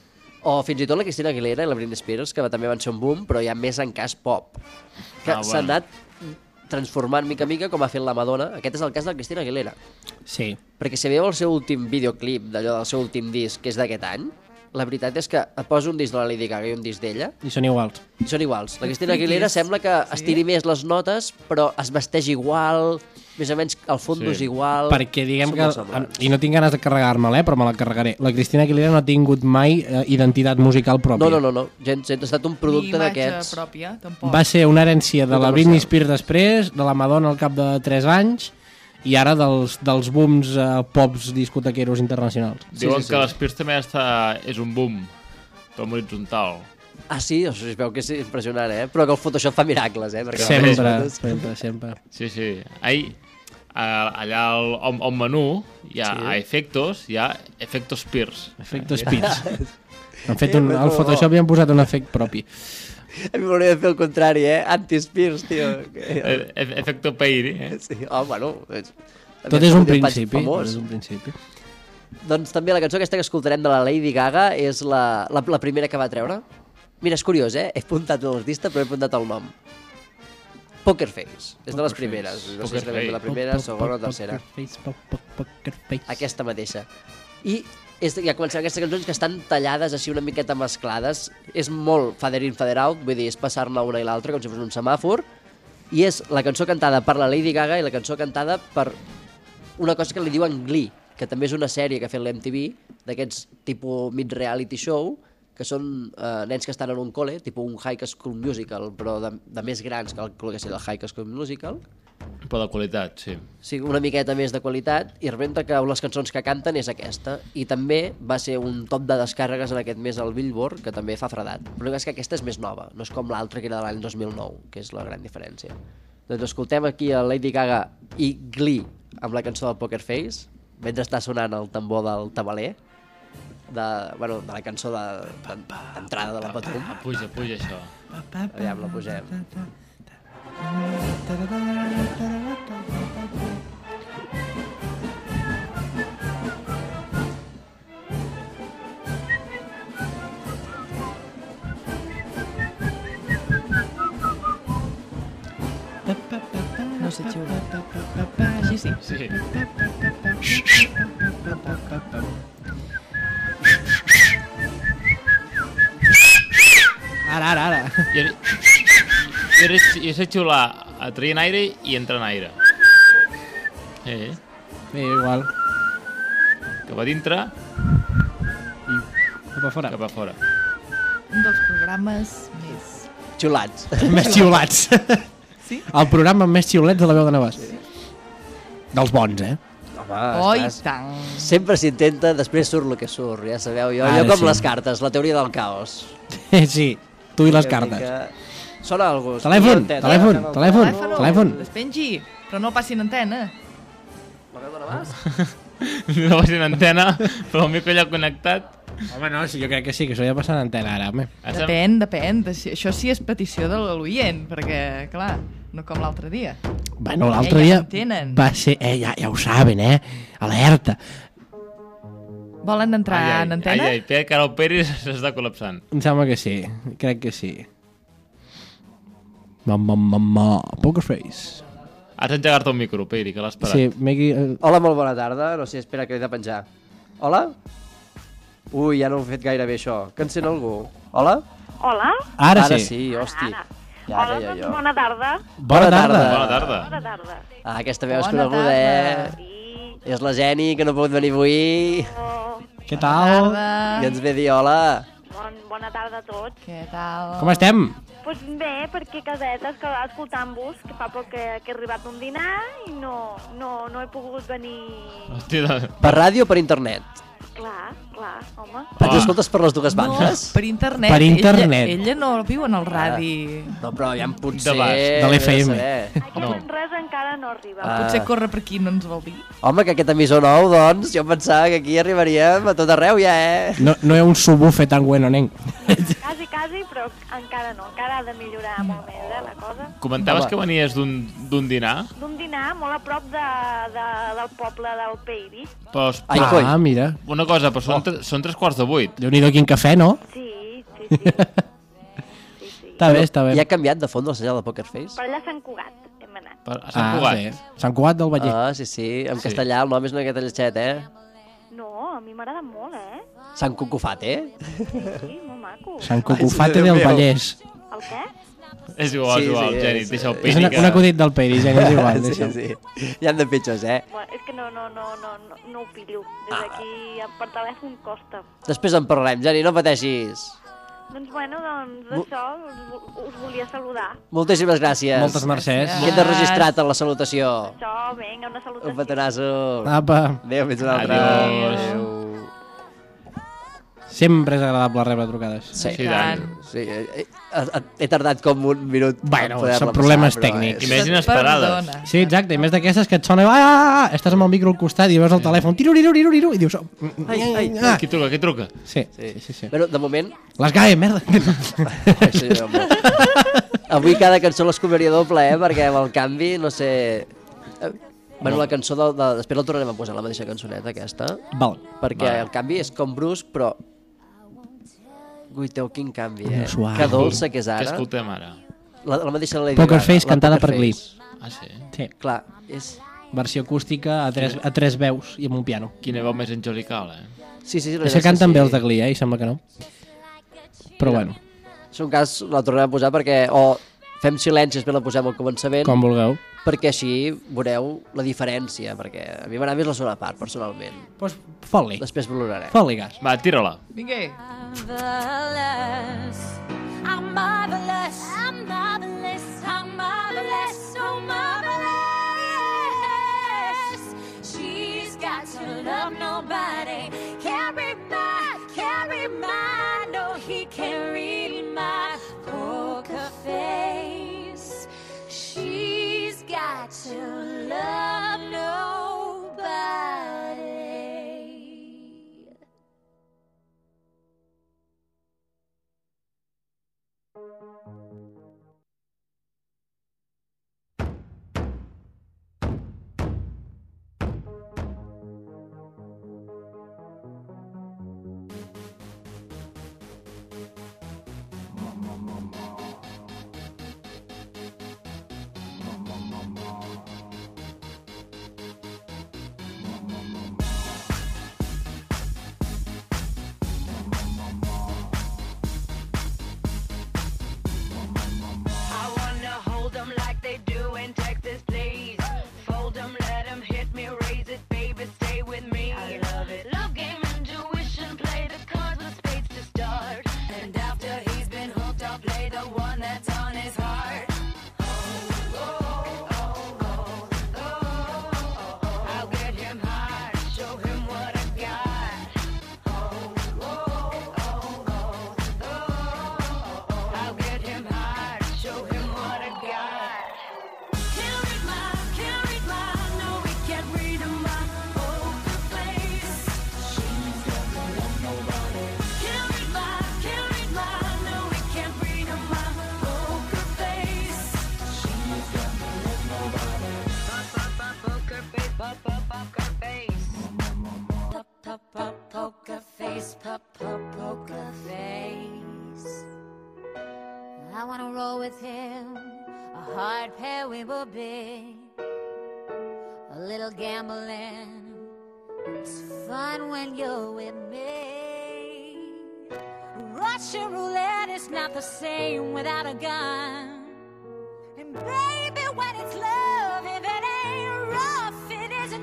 O fins i tot la Cristina Aguilera i la Britney Spears, que també van ser un boom, però ja més en cas pop. Que Ah, s'ha bueno. anat transformant mica en mica com ha fet la Madonna. Aquest és el cas de la Cristina Aguilera. Sí. Perquè si veieu el seu últim videoclip, d'allò del seu últim disc, que és d'aquest any, la veritat és que et posa un disc de la Lady Gaga i un disc d'ella, I són iguals. i són iguals. La Cristina Friquis. Aguilera sembla que Sí. estiri més les notes, però es vesteix igual, més o menys el fons Sí. és igual... Perquè diguem Són que, molt semblants. i no tinc ganes de carregar-me'l, eh, però me la carregaré. La Cristina Aguilera no ha tingut mai eh, identitat musical pròpia. No, no, no, no. Gens, gens, ha estat un producte Ni imatge d'aquests... pròpia, tampoc. Va ser una herència de la Comercial. Britney Spears després, de la Madonna al cap de tres anys, i ara dels, dels booms eh, pops discotequeros internacionals. Diuen sí, sí. que l'Spears també està... és un boom. Tom horitzontal. Ah, sí? Això es veu que és impressionant, eh? Però que el Photoshop fa miracles, eh? Perquè Sempre, les fotos- sempre, sempre. Sí, sí. Ahir, a- allà al, al, al menú, hi ha Sí. a efectos, hi ha efectos Spears. Efecte Spears. Han fet Eh, un, però- al Photoshop hi han posat un efecte propi. A mi m'hauria de fer el contrari, eh? Anti-Spears, tio. E- e- Efecto Peiri, eh? Sí, oh, bueno... És... Tot és un patch principi. famós. Tot és un principi. Doncs també la cançó aquesta que escoltarem de la Lady Gaga és la, la, la primera que va treure. Mira, és curiós, eh? He apuntat l'artista, però he apuntat el nom. Poker Face. És de les primeres. No sé si és la primera, segona o tercera. Aquesta mateixa. I és, ja comencem aquestes cançons que estan tallades així una miqueta mesclades. És molt father in, father out, vull dir, és passar-ne una i l'altra com si fos un semàfor. I és la cançó cantada per la Lady Gaga i la cançó cantada per una cosa que li diuen Glee, que també és una sèrie que ha fet l'M T V, d'aquests tipus mid-reality show, que són eh, nens que estan en un col·le, tipus un High School Musical, però de, de més grans que el que sigui el High School Musical. Però de qualitat, sí. Sí, una miqueta més de qualitat, i rebenta que les cançons que canten és aquesta. I també va ser un top de descàrregues en aquest mes al Billboard, que també fa fredat. Però és que aquesta és més nova, no és com l'altra que era de l'any dos mil nou, que és la gran diferència. Doncs escoltem aquí a Lady Gaga i Glee amb la cançó del Poker Face, mentre està sonant el tambor del tabaler, de, bueno, de la cançó d'entrada de, de la Patum. Puja, puja això. Aviam, la pugem. No sé xiular. Així sí. Sí. Ara, ara, ara. Jo, jo, jo sé xiular a traient aire i entrant aire. Eh, Bé, igual. cap a dintre, Cap a fora. cap a fora. Un dels programes més... Xulats. Més xiulats. Sí? El programa amb més xiulets de la veu de Navàs. Dels bons, eh? Home, Oh, i estàs... tant. Sempre s'intenta, després surt el que surt, ja sabeu. Jo, Ara jo com sí. les cartes, la teoria del caos. Sí, tu i les Una cartes. mica- Sona algú. Telèfon, Antena. telèfon, Antena. telèfon. Telèfon, telèfon. despengi, però no passin antena. La veu de Navàs? No va ser una antena, però el micro allà connectat. Home, no, sí, jo crec que sí, que això ja passa en antena ara, home. Estem- Depèn, depèn. de si- Això sí és petició de l'oient, perquè, clar, no com l'altre dia. Bueno, l'altre Eh, ja dia en tenen. va ser... Eh, ja, ja ho saben, eh? Alerta. Volen entrar Ai, ai, en antena? ai, ai, Pere, que ara el Pere s'està col·lapsant. Em sembla que sí, crec que sí. Mamma, mamma, Poker Face. Has engegat el micro, Pere, que l'has parat. Sí, m'he... eh, Hola, molt bona tarda. No sé, espera que he de penjar. Hola? Ui, ja no ho he fet gaire bé, això. Que encén algú? Hola? Hola? Ara, Ara sí. sí, hosti. Ara. Ja Hola, deia doncs jo. bona tarda. Bona tarda. Bona tarda. Bona tarda. Ah, aquesta veu és Bona coneguda, tarda. eh? Sí. És la Geni, que no ha pogut venir avui. Oh, Què tal? I ens ve a dir hola. bon, bona tarda a tots. Què tal? Com estem? Doncs pues bé, perquè casetes, que escoltant-vos, que fa poc que, que he arribat d'un dinar i no, no, no he pogut venir... Hòstia, de... Per ràdio o per internet? Clar, clar, home. Ens escoltes per les dues No, bandes? per internet. Per internet. Ella, ella no viu en el radi. No, però ja em potser... De baix, de l'F M. Aquest No. no. res encara no arriba. Ah. Potser corre per aquí, no ens vol dir. Home, que aquest emissor nou, doncs, jo pensava que aquí arribaríem a tot arreu ja, eh? No, no hi ha un subwoofer tan bueno, nen. Quasi, quasi, però encara no. Encara ha de millorar molt més, eh, la cosa. Comentaves Home. que venies d'un d'un dinar, D'un dinar molt a prop de, de, del poble del Peibi. però... Ai, però- coi. Ah, mira. Una cosa, però són, tre- són tres quarts de vuit. Déu-n'hi-do quin cafè, no? Sí, sí, sí. sí, sí. Està bé, està bé. I ha canviat de fons el senyal de Poker Face? Per allà a Sant Cugat hem anat. Per, a Sant Ah, Cugat. bé. Sant Cugat del Vallès. Ah, sí, sí, en Sí. castellà el nom és una miqueta lletxet, eh? No, a mi m'agrada molt, eh? Sant Cucufat, eh? Sí, molt maco. Sant Cucufate Ai, del Déu meu. Vallès. El què? És igual, Sí, és igual, sí, Geni, és- deixa el És Pere. una, que- un acudit del Peri, ja és igual. Sí, deixa'm. sí. Hi han de pitjors, eh? Bueno, és que no, no, no, no, no, no ho pillo. Des Ah. d'aquí per telèfon costa. Després en parlarem, Geni, no pateixis. Doncs bueno, doncs això, us, us volia saludar. Moltíssimes gràcies. Moltes mercès. Queda registrat en la salutació. Això, vinga, una salutació. Un petonasso. Apa. Adéu, fins una altra. Adiós. Adéu. Sempre és agradable rebre trucades. Sí, Sí, tant. sí. He, he, he tardat com un minut. Bueno, per poder-la són passar, problemes però tècnics. és- I més inesperades. Perdona. Sí, exacte, i més d'aquestes que et sona ah, ah, ah, estàs amb el micro al costat i veus el telèfon tiruriru, i dius oh, Ai, ai, ah. Qui truca, qui truca? Sí, Sí. sí, sí, sí. Bueno, de moment... Les G A E, merda. Sí, home. Avui cada cançó l'escobraria doble, eh? Perquè amb el canvi, no sé... Eh, Bueno, la cançó de, de... Després la tornarem a posar, la mateixa cançoneta aquesta. Val. Perquè Vale. el canvi és com brusc, però... Guiteu, quin canvi, eh? Suau. Que dolça que és Què ara. escoltem ara? La, la mateixa Lady Poker Gaga, Face, la cantada Poker per Glee. Face. Ah, sí? Sí. Clar, és... Versió acústica a tres, a tres veus i amb un piano. Quina veu més angelical, eh? Sí, sí, sí. la És que veritat canten sí. veus de Glee, eh? I sembla que no. Però bueno, És un cas, la tornarem a posar perquè o fem silenci i després la posem al començament, com vulgueu. perquè així veureu la diferència, perquè a mi m'agrada més la segona part, personalment. Doncs fot-li. Després valorarem. Fot-li gas. Va, tira-la. Vinga. Marvelous. I'm marvelous. I'm marvelous. I'm marvelous. So marvelous. She's got to love nobody. Can't read my, can't read my. No, he can't read my poker face. She's got to love nobody. I wanna hold 'em like they do in Texas, please. Fold 'em, let 'em hit me, raise it, baby, stay with me. I love it. Love game, intuition, play the cards with spades to start. And after he's been hooked, I'll play the one that's on his heart. I'll get him hard, show him what I got. I'll get him hard, show him what I got. Can't read my, can't read my, no, we can't read my poker face. She's got to love nobody. Can't read my, can't read my, no, we can't read my poker face. She's got to love nobody. Pop, pop, pop, poker face, pop, pop, poker face. Pop, pop, pop, poker face, pop, pop, poker face. I wanna roll with him, a hard pair we will be. A little gambling, it's fun when you're with me. Russian roulette is not the same without a gun. And baby, when it's love, if it ain't rough, it isn't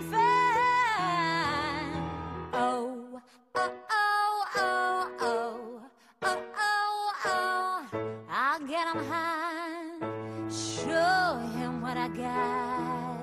fun. Oh, oh, oh, oh, oh, oh, oh, oh. I'll get him high, show him what I got.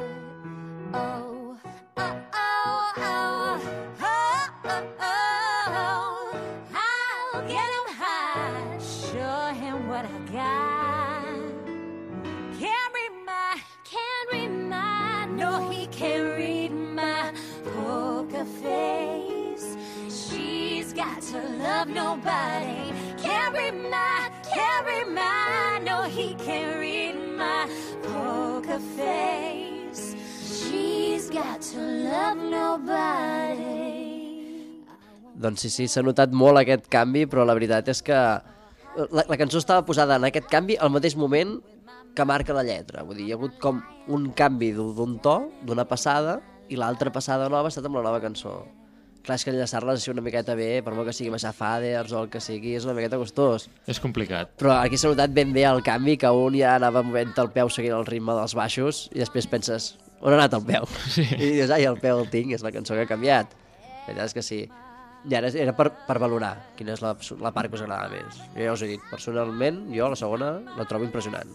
Oh, oh, oh, oh, oh, oh, oh. I'll get him high, show him what I got. Can't read my, can't read my, no, he can't read my poker face. She's got to love nobody. Can't read my, can't read my, no, he can't read my poker face. She's got to love nobody. Doncs sí, sí, s'ha notat molt aquest canvi, però la veritat és que la, la cançó estava posada en aquest canvi al mateix moment que marca la lletra. Vull dir, hi ha hagut com un canvi d'un d'un to, d'una passada, i l'altra passada nova ha estat amb la nova cançó. Clar, és que enllaçar-les així una miqueta bé, per molt que sigui massa faders o el que sigui, és una miqueta costós. És complicat. Però aquí s'ha notat ben bé el canvi, que un ja anava movent el peu seguint el ritme dels baixos i després penses, on ha anat el peu? Sí. I dius, ai, el peu el tinc, és la cançó que ha canviat. La veritat és que sí. I ara era per, per valorar quina és la, la part que us agrada més. Jo ja us he dit, personalment, jo la segona la trobo impressionant.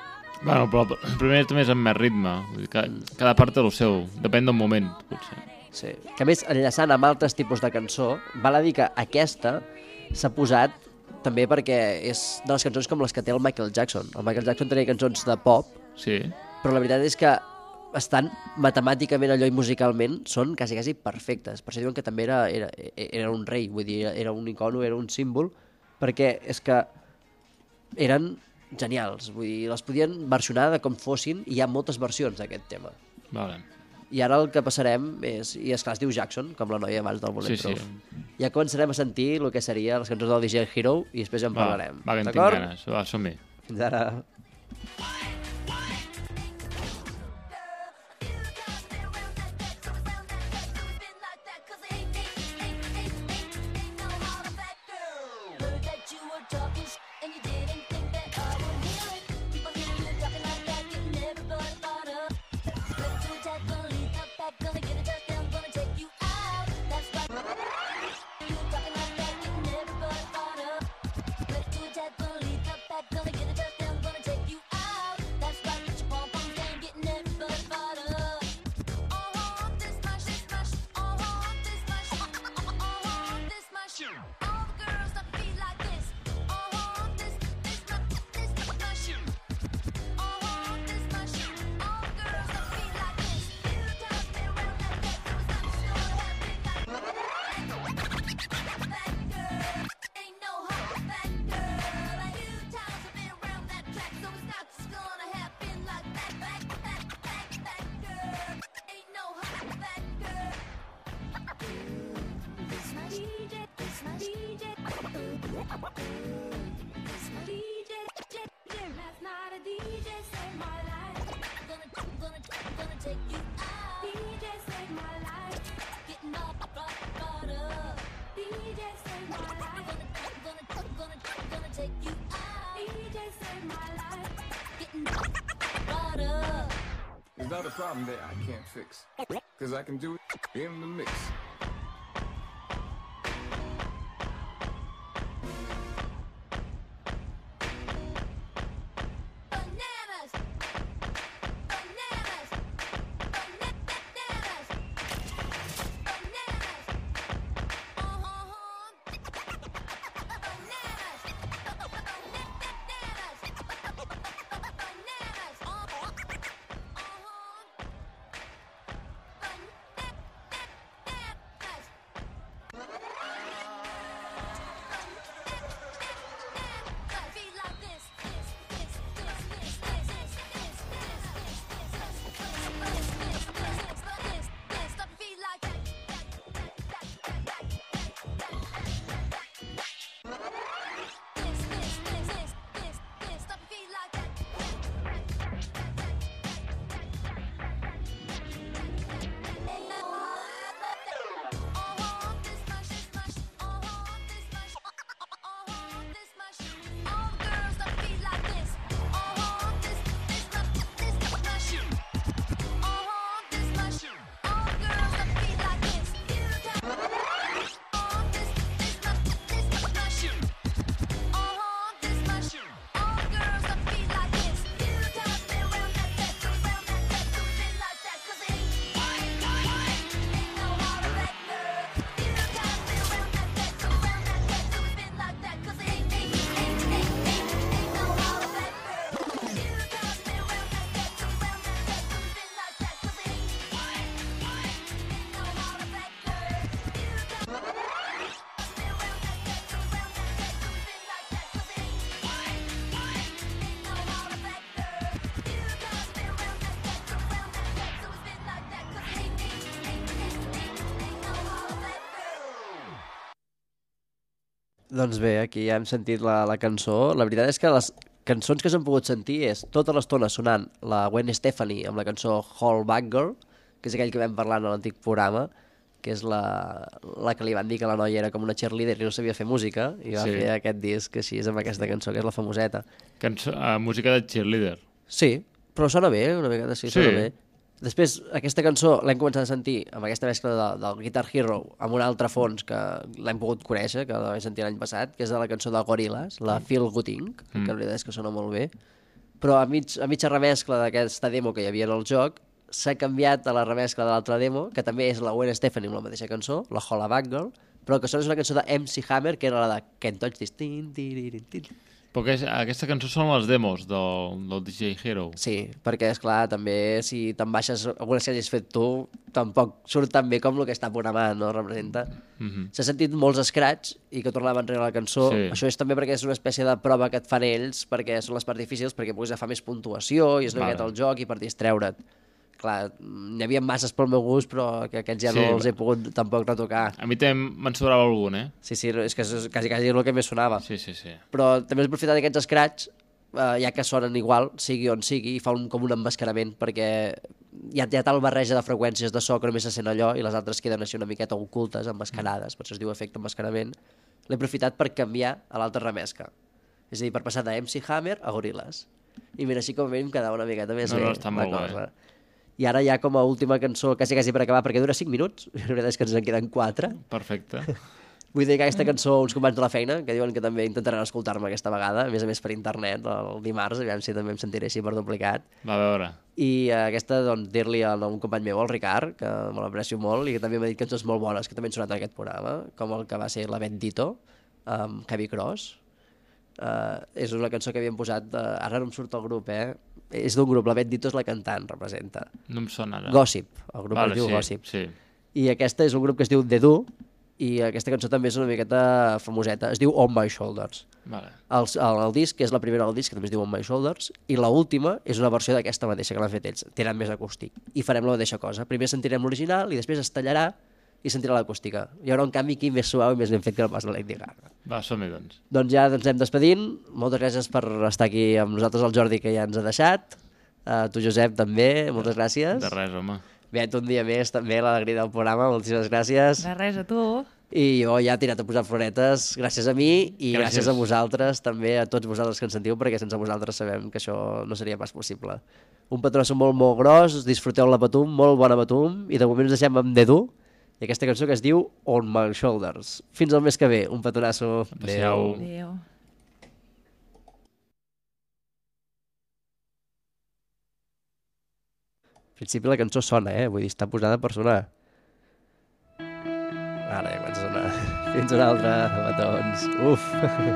Bueno, però el primer també és amb més ritme. Vull dir, cada, cada part té el seu. Depèn del moment, potser. Sí. Que a més, enllaçant amb altres tipus de cançó, val a dir que aquesta s'ha posat també perquè és de les cançons com les que té el Michael Jackson. El Michael Jackson tenia cançons de pop, Sí. però la veritat és que estan matemàticament allò i musicalment són quasi, quasi perfectes. Per això diuen que també era, era, era un rei, vull dir, era un icono, era un símbol, perquè és que eren genials, vull dir, les podien versionar de com fossin i hi ha moltes versions d'aquest tema. Vale. I ara el que passarem és... I esclar, es diu Jackson, com la noia abans del Bulletproof. Sí, sí. Ja començarem a sentir el que seria les cançons del D J Hero i després en Va, parlarem. va, que en tinc D'acord? ganes. Va, som-hi. Fins ara. Heard that you were talking sh- and you didn't think that I would hear it. People hear you talking like that, getting everybody fired up. Ready to attack, gonna lead the pack, gonna get a touchdown, gonna take you out. That's right. You talking like that, getting everybody fired up. Ready to attack, gonna lead the pack, gonna get a touchdown, gonna take you out. That's right, put your pom pom game, getting everybody fired up. Uh-huh, this my shit, my shit. Uh-huh, this my shit. Uh-huh, this my shit. All the girls that feel like this. Uh-huh, this, this my, this my shit. Uh-huh, this my shit. All the girls that feel like this. You toss me around like that, so it's not just gonna happen like that girl. Ain't no hot fat girl. Like you toss me around that track, so it's not just gonna happen like that, that, that, that, that girl. Ain't no hot fat girl. This my D J, this my D J. This my D J, J, J. Last night a D J saved my life. Gonna, gonna, gonna take you out. D J saved my life. Getting up, up, up, up. D J saved my life. Gonna, gonna, gonna, gonna take you out. D J saved my life. Getting up, up. It's not a problem that I can't fix, cause I can do it in the mix. Bananas! Bananas! Bananas! Bananas! Uh-huh. Bananas! Bananas! Bananas! Uh-huh. Feel like this, this, this, this, this, this, this, this, this, this, this, this, this, this, stop and feel like that, that, that, that, that, that, this, this, this, this, this, this, stop and feel like that. Uh-huh, this my shit, my shit. Uh-huh, this my shit. Uh-huh, this my shit. All the girls that feel like this. Uh-huh, this, this my, this my shit. Uh-huh, this my shit. All the girls that feel like this. You tell me. Uh-huh, this, this my, this my shit. Uh-huh, this my shit. All the girls that feel like this. You tell me around that that, around that that, do it like that, 'cause it ain't, ain't no how to let girl. You tell me around that that, around that that, do it like that, 'cause it ain't, ain't, ain't, ain't, ain't, ain't no how to let girl. You tell me around that that, around that that, do it like that, 'cause it ain't, ain't, ain't no how to let girl. You tell me around that that, around that that, do it like that, 'cause it ain't, ain't, ain't, ain't no how to let girl. You tell me around that that, around that that, do it like that, 'cause it ain't, ain't, ain't, ain't, ain't no how to let girl. Doncs bé, aquí ja hem sentit la, la cançó. La veritat és que les cançons que s'han pogut sentir és tota l'estona sonant la Gwen Stefani amb la cançó Hall Back Girl, que és aquell que vam parlar en l'antic programa, que és la, la que li van dir que la noia era com una cheerleader i no sabia fer música, i va Sí. fer aquest disc així amb aquesta cançó, que és la famoseta. Cançó, uh, música de cheerleader. Sí, però sona bé, una mica de sí, Sí. sona bé. Després, aquesta cançó l'hem començat a sentir amb aquesta mescla de, del Guitar Hero amb un altre fons que l'hem pogut conèixer, que la vam sentir l'any passat, que és de la cançó de Gorillaz, la Feel Good Inc, mm. que la veritat és que sona molt bé. Però a, mig, a mitja remescla d'aquesta demo que hi havia en el joc, s'ha canviat a la remescla de l'altra demo, que també és la Gwen Stefani amb la mateixa cançó, la Holla Back Girl, però que sona és una cançó de M C Hammer, que era la de Can't Touch This. Tin, tin, tin. Però que és, aquesta cançó són les demos del, del D J Hero. Sí, perquè, és clar també si te'n baixes algunes que hagis fet tu, tampoc surt tan bé com el que està programat, no? Representa. Mm-hmm. S'ha sentit molts scratch i que tornava enrere la cançó. Sí. Això és també perquè és una espècie de prova que et fan ells, perquè són les parts difícils, perquè puguis agafar més puntuació i és una Vale. miqueta el joc i per distreure't. Clar, n'hi havia masses pel meu gust, però que aquests ja Sí. no els he pogut tampoc retocar. A mi també me'n sobrava algun, eh? Sí, sí, és que és quasi, quasi el que més sonava. Sí, sí, sí. Però també has aprofitat aquests scratch, eh, ja que sonen igual, sigui on sigui, i fa un, com un emmascarament, perquè hi ha, hi ha tal barreja de freqüències de so que només se sent allò i les altres queden així una miqueta ocultes, emmascarades, per això es diu efecte emmascarament. L'he aprofitat per canviar a l'altra remesca. És a dir, per passar de M C Hammer a Gorillaz. I mira, així com a mínim quedava una miqueta més No, no, bé està la molt cosa. bé. I ara ja com a última cançó, quasi quasi per acabar, perquè dura cinc minuts, la veritat és que ens en queden quatre. Perfecte. Vull dedicar aquesta cançó a uns companys de la feina que diuen que també intentaran escoltar-me aquesta vegada, a més a més per internet, el dimarts, aviam si també em sentiré així per duplicat. Va a veure. I eh, aquesta, doncs, dir-li a un company meu, el Ricard, que me l'aprecio molt i que també m'ha dit cançons molt bones que també han sonat en aquest programa, com el que va ser la Bendito, amb Heavy Cross. Uh, és una cançó que havíem posat, uh, ara no em surt el grup, eh? És d'un grup, la Bendito és la cantant, representa. No em sona ara. Gossip, el grup Vale, es diu sí, Gossip. sí. I aquesta és un grup que es diu The Do, i aquesta cançó també és una miqueta famoseta, es diu On My Shoulders. Vale. El, el, el disc, que és la primera del disc, que també es diu On My Shoulders, i la última és una versió d'aquesta mateixa que l'han fet ells, tenen més acústic. I farem la mateixa cosa. Primer sentirem l'original i després es tallarà i sentirà l'acústica. Hi haurà un canvi aquí més suau i més ben fet que el pas de Lady Gaga. Va, som-hi, doncs. Doncs ja ens anem despedint. Moltes gràcies per estar aquí amb nosaltres, el Jordi, que ja ens ha deixat. Uh, tu, Josep, també, moltes gràcies. De res, home. Bé, un dia més, també, l'alegria del programa, moltíssimes gràcies. De res, a tu. I jo ja he tirat a posar floretes gràcies a mi i gràcies, Gràcies. a vosaltres, també a tots vosaltres que ens sentiu, perquè sense vosaltres sabem que això no seria pas possible. Un petronasso molt, molt gros, disfruteu la Patum, molt bona Patum, i de moment us deixem amb Dedu, i aquesta cançó que es diu On My Shoulders. Fins al mes que ve, un petronasso. Adéu. Adéu. Al principi la cançó sona, eh? Vull dir, està posada per sonar. Ara ja comença a sonar. Fins una altra, petons. Uf!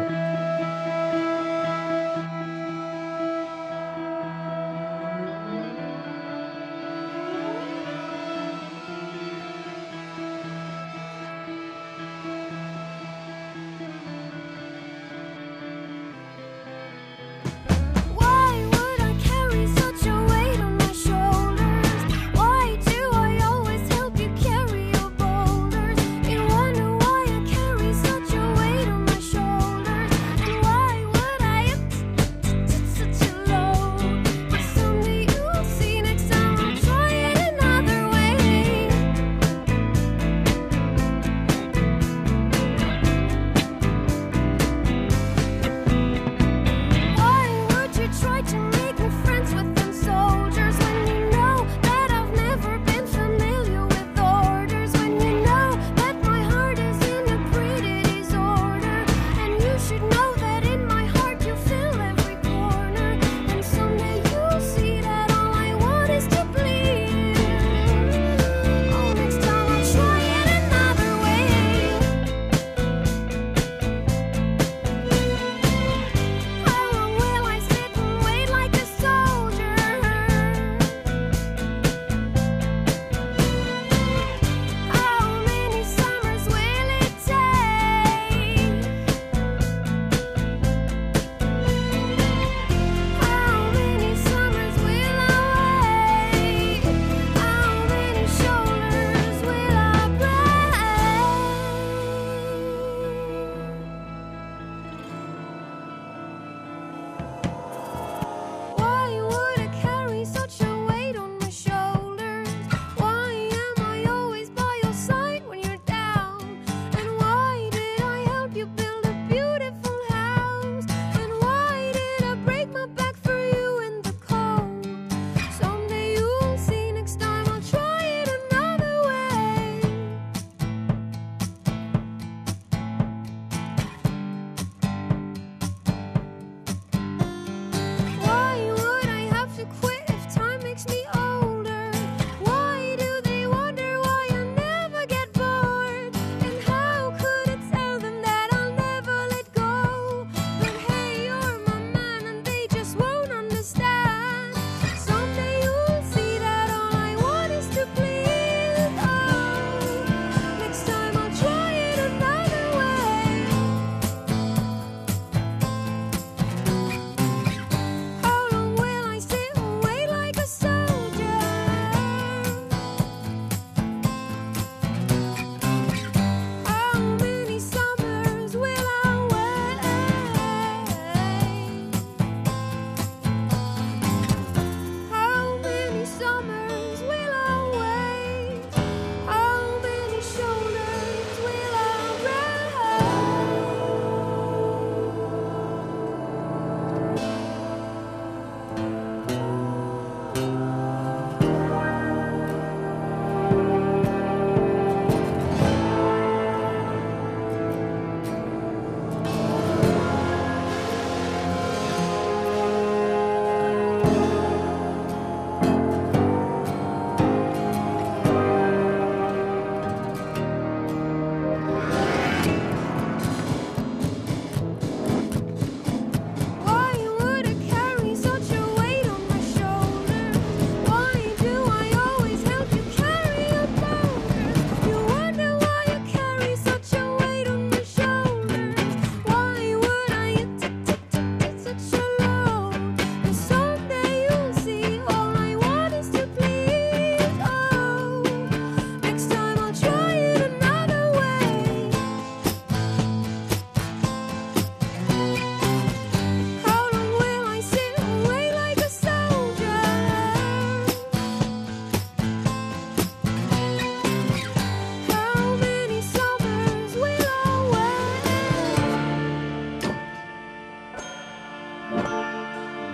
Why would I carry such a weight on my shoulders? Why do I always help you carry your boulders? You wonder why I carry such a weight on my shoulders.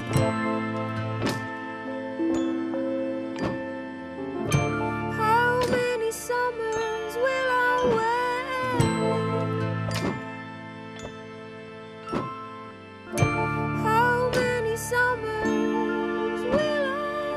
How many summers will I wait? How many summers will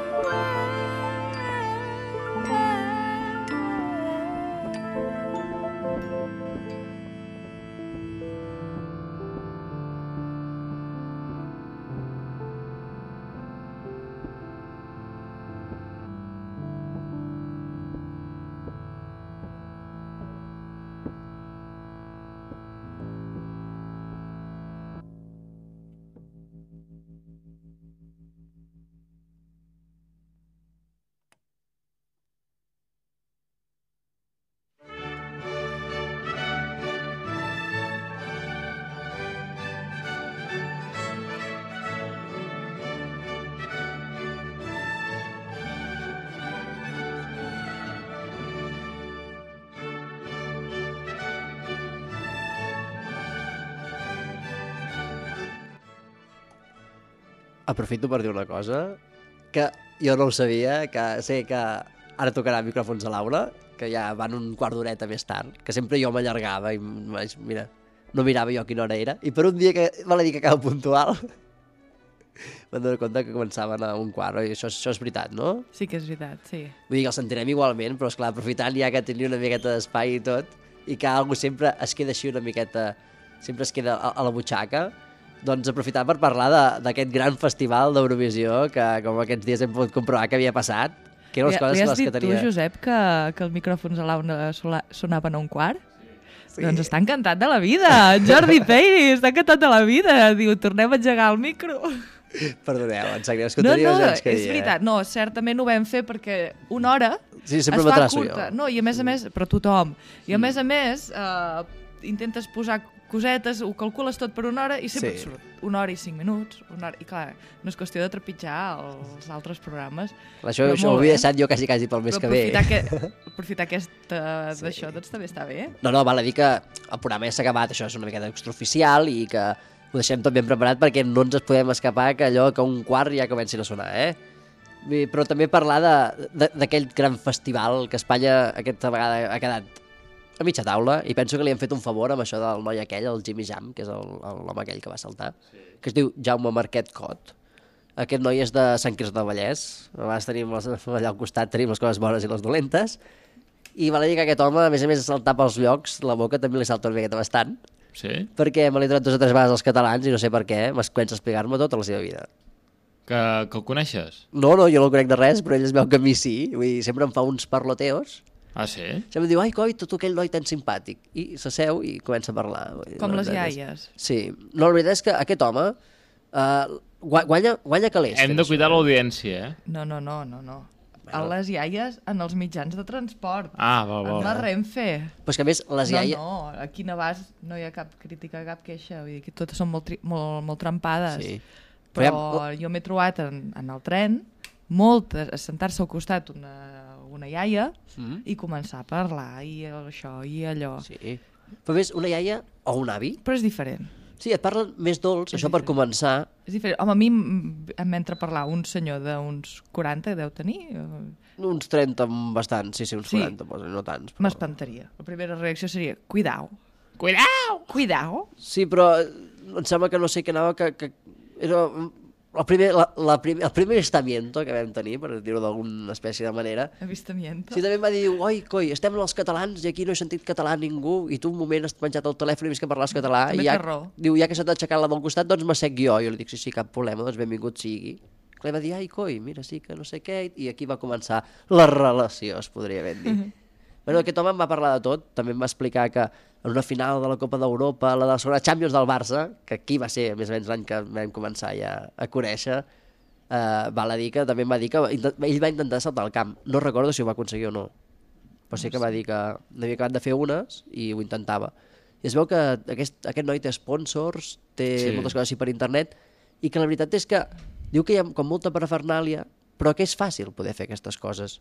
Aprofito per dir una cosa, que jo no ho sabia, que sé que ara tocarà micròfons a l'aula, que ja van un quart d'horeta més tard, que sempre jo m'allargava i, mira, no mirava jo a quina hora era, i per un dia que val a dir que acaba puntual, m'han donat compte que començaven a un quart, i això, això és veritat, no? Sí que és veritat, sí. Vull dir que el sentirem igualment, però esclar, aprofitant ja que tenia una miqueta d'espai i tot, i que algú sempre es queda així una miqueta, sempre es queda a, a la butxaca, doncs aprofitar per parlar d'aquest gran festival d'Eurovisió que com aquests dies hem pogut comprovar que havia passat, que eren les coses li has les dit que tenia... tu, Josep, que, que els micròfons a l'aula sonaven a un quart? Sí. Doncs està encantat de la vida. Jordi Peiri està encantat de la vida. Diu, tornem a engegar el micro. Perdoneu, en sèrio, és que no, tenia no, gens que és dir. veritat. No, certament ho vam fer perquè una hora sí, es sempre fa m'atraso curta. jo. No, i a més a més, però tothom. I a més a més, eh, intentes posar cosetes, ho calcules tot per una hora i sempre Sí. et surt una hora i cinc minuts. Una hora... I clar, no és qüestió de trepitjar els altres programes. Això, Però això ho molt havia bé. deixat jo quasi, quasi pel mes Però que ve. aprofitar, que, aprofitar aquesta Sí. d'això doncs també està bé. No, no, val a dir que el programa ja s'ha acabat, això és una miqueta extraoficial i que ho deixem tot ben preparat perquè no ens podem escapar que allò que un quart ja comencin a sonar, eh? Vull dir, però també parlar de- de- d'aquell gran festival que Espanya aquesta vegada ha quedat a mitja taula i penso que li hem fet un favor amb això del noi aquell, el Jimmy Jam, que és el- el- l'home aquell que va saltar, sí. que es diu Jaume Marquet Cot. Aquest noi és de Sant Quirze del Vallès. A vegades tenim les, allà al costat tenim les coses bones i les dolentes. I val a dir que aquest home, a més a més, de saltar pels llocs, la boca també li salta una miqueta bastant. Sí? Perquè me l'he trobat dos o tres vegades als catalans i no sé per què, m'esquença a explicar-me tota la seva vida. Que, que el coneixes? No, no, jo no el conec de res, però ell es veu que a mi sí. Vull dir, sempre em fa uns parloteos. Ah, sí? Sempre em diu, ai, coi, tu aquell noi tan simpàtic. I s'asseu i comença a parlar. Vull dir, Com la les veritat és- iaies. Sí. No, la veritat és que aquest home uh, guanya, guanya calés. Hem de cuidar l'audiència, eh? No, no, no, no, no. A les iaies en els mitjans de transport. Ah, val, val. En la Renfe. Però és que a més, les iaies... No, no, aquí a Navàs no hi ha cap crítica, cap queixa. Vull dir que totes són molt, tri... molt, molt trampades. Sí. Però, Però jo m'he trobat en, en el tren molt a sentar-se al costat una, una iaia Mm. i començar a parlar i això i allò. Sí. Però a més, una iaia o un avi... Però és diferent. Sí, et parlen més dolç, això per començar. És diferent. Home, a mi m- em entra a parlar un senyor d'uns quaranta, deu tenir... eh, Uns trenta, bastant, sí, sí, uns Sí. quaranta, posa, no tants. Però... M'espantaria. La primera reacció seria, cuidao. Cuidao! Cuidao. Sí, però em sembla que no sé què anava, que, que era el primer, la, la primer, el primer avistamiento que vam tenir, per dir-ho d'alguna espècie de manera. Avistamiento. Sí, també em va dir, oi, coi, estem els catalans i aquí no he sentit català a ningú i tu un moment has penjat el telèfon i vist que parlaves català També i ja, té raó. diu, ja que s'ha aixecat la del costat, doncs m'assec jo. Jo li dic, sí, sí, cap problema, doncs benvingut sigui. Clar, va dir, ai, coi, mira, sí, que no sé què, i aquí va començar la relació, es podria ben dir. Bueno, aquest home em va parlar de tot, també em va explicar que en una final de la Copa d'Europa, la de la segona Champions del Barça, que aquí va ser més o menys l'any que vam començar ja a conèixer, eh, val a dir que també em va dir que intent- ell va intentar saltar al camp. No recordo si ho va aconseguir o no, però sí que va dir que n'havia acabat de fer unes i ho intentava. I es veu que aquest, aquest noi té sponsors, té Sí. sí. moltes coses així per internet, i que la veritat és que diu que hi ha com molta parafernàlia, però que és fàcil poder fer aquestes coses.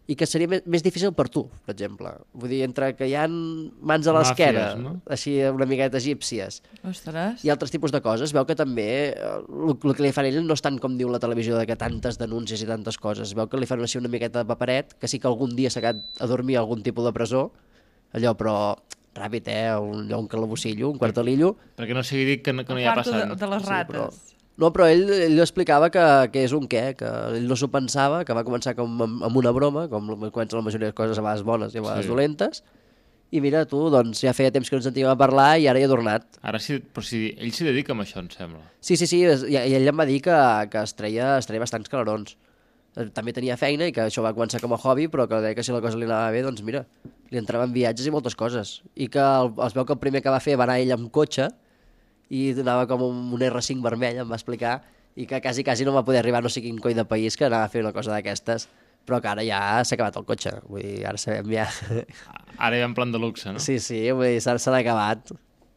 i que seria més, més difícil per tu, per exemple. Vull dir, entre que hi ha mans a l'esquena, Màfies, no? així una miqueta egípcies, Ostres. i altres tipus de coses, veu que també eh, el, el que li fan a ell no és tant com diu la televisió de que tantes denúncies i tantes coses, veu que li fan així una miqueta de paperet, que sí que algun dia s'ha quedat a dormir a algun tipus de presó, allò, però ràpid, eh, un, un calabossillo, un quartelillo. Perquè no sigui dit que no, que no hi ha Quarto passat. de, de les Sí, rates. però- No, però ell, ell explicava que, que és un què, que ell no s'ho pensava, que va començar com amb, amb una broma, com comencen la majoria de coses a vegades bones i a vegades Sí. sí. dolentes, i mira, tu, doncs ja feia temps que no ens sentíem a parlar i ara hi ha tornat. Ara sí, però si, ell s'hi dedica a això, em sembla. Sí, sí, sí, es- i, i ell em va dir que, que es, treia, es treia bastants calarons. Eh, També tenia feina i que això va començar com a hobby, però que deia que si la cosa li anava bé, doncs mira, li entraven viatges i moltes coses. I que el, es veu que el primer que va fer va anar ell amb cotxe i donava com un, un erre cinc vermell, em va explicar, i que quasi, quasi no va poder arribar a no sé quin coi de país que anava a fer una cosa d'aquestes, però que ara ja s'ha acabat el cotxe. Vull dir, ara sabem ja... Ara hi ha en plan de luxe, no? Sí, sí, vull dir, s'ha s'ha acabat.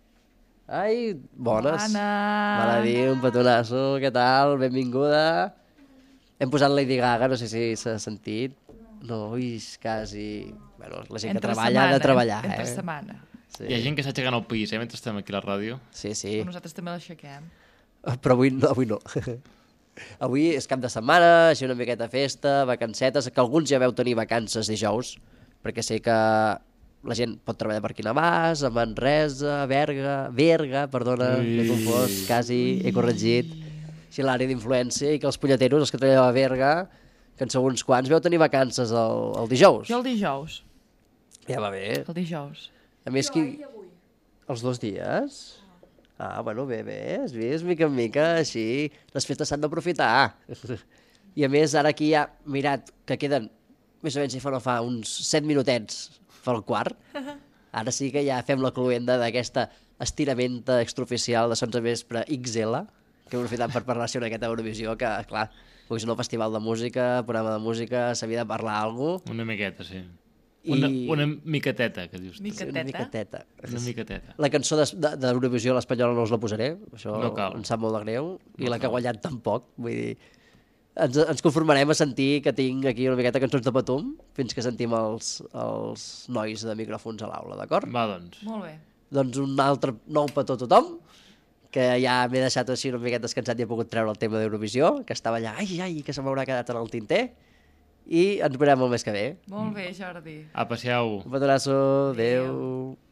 Ai, bones. Bona. Maladí, un petonasso, què tal? Benvinguda. Hem posat Lady Gaga, no sé si s'ha sentit. No, ui, quasi... Bueno, la gent que Entre treballa ha de setmana, treballar, Entre eh? setmana. Sí. Hi ha gent que està aixecant el pis, eh, mentre estem aquí a la ràdio. Sí, sí. Però nosaltres també l'aixequem. Però avui no. Avui, no. avui és cap de setmana, així una miqueta festa, vacancetes, que alguns ja veu tenir vacances dijous, perquè sé que la gent pot treballar per aquí a Navàs, a Manresa, a Berga, Berga, perdona, m'he confós, quasi, he corregit, així l'àrea d'influència, i que els punyeteros, els que treballen a Berga, que en segons quants veu tenir vacances el, el dijous. Jo el dijous. Ja va bé. El dijous. A més, qui... Els dos dies? Ah, bueno, bé, bé, has vist, mica en mica, així, les festes s'han d'aprofitar. I a més, ara aquí ja, mirat, que queden, més o menys si fa no fa, uns set minutets pel quart, ara sí que ja fem la cluenda d'aquesta estiramenta extraoficial de Sons de Vespre ics ele, que hem aprofitat per parlar sobre aquesta Eurovisió, que, clar, és un festival de música, programa de música, s'havia de parlar alguna cosa. Una miqueta, sí. I- Una, una miqueteta, que dius tu. Mica- Una miqueteta. Una miqueteta. La cançó de- de- d'Eurovisió, l'espanyola, no us la posaré, això No cal. em sap molt de greu, i No la que ha cal. guanyat tampoc, vull dir, ens, ens conformarem a sentir que tinc aquí una miqueta cançons de Patum, fins que sentim els, els nois de micròfons a l'aula, d'acord? Va, doncs. Molt bé. Doncs un altre nou petó a tothom, que ja m'he deixat així una miqueta descansat i he pogut treure el tema d'Eurovisió, que estava allà, ai, ai, que se m'haurà quedat en el tinter, i ens veurem el mes que ve. Molt bé, Jordi. Apa, siau. Un petonasso, adeu.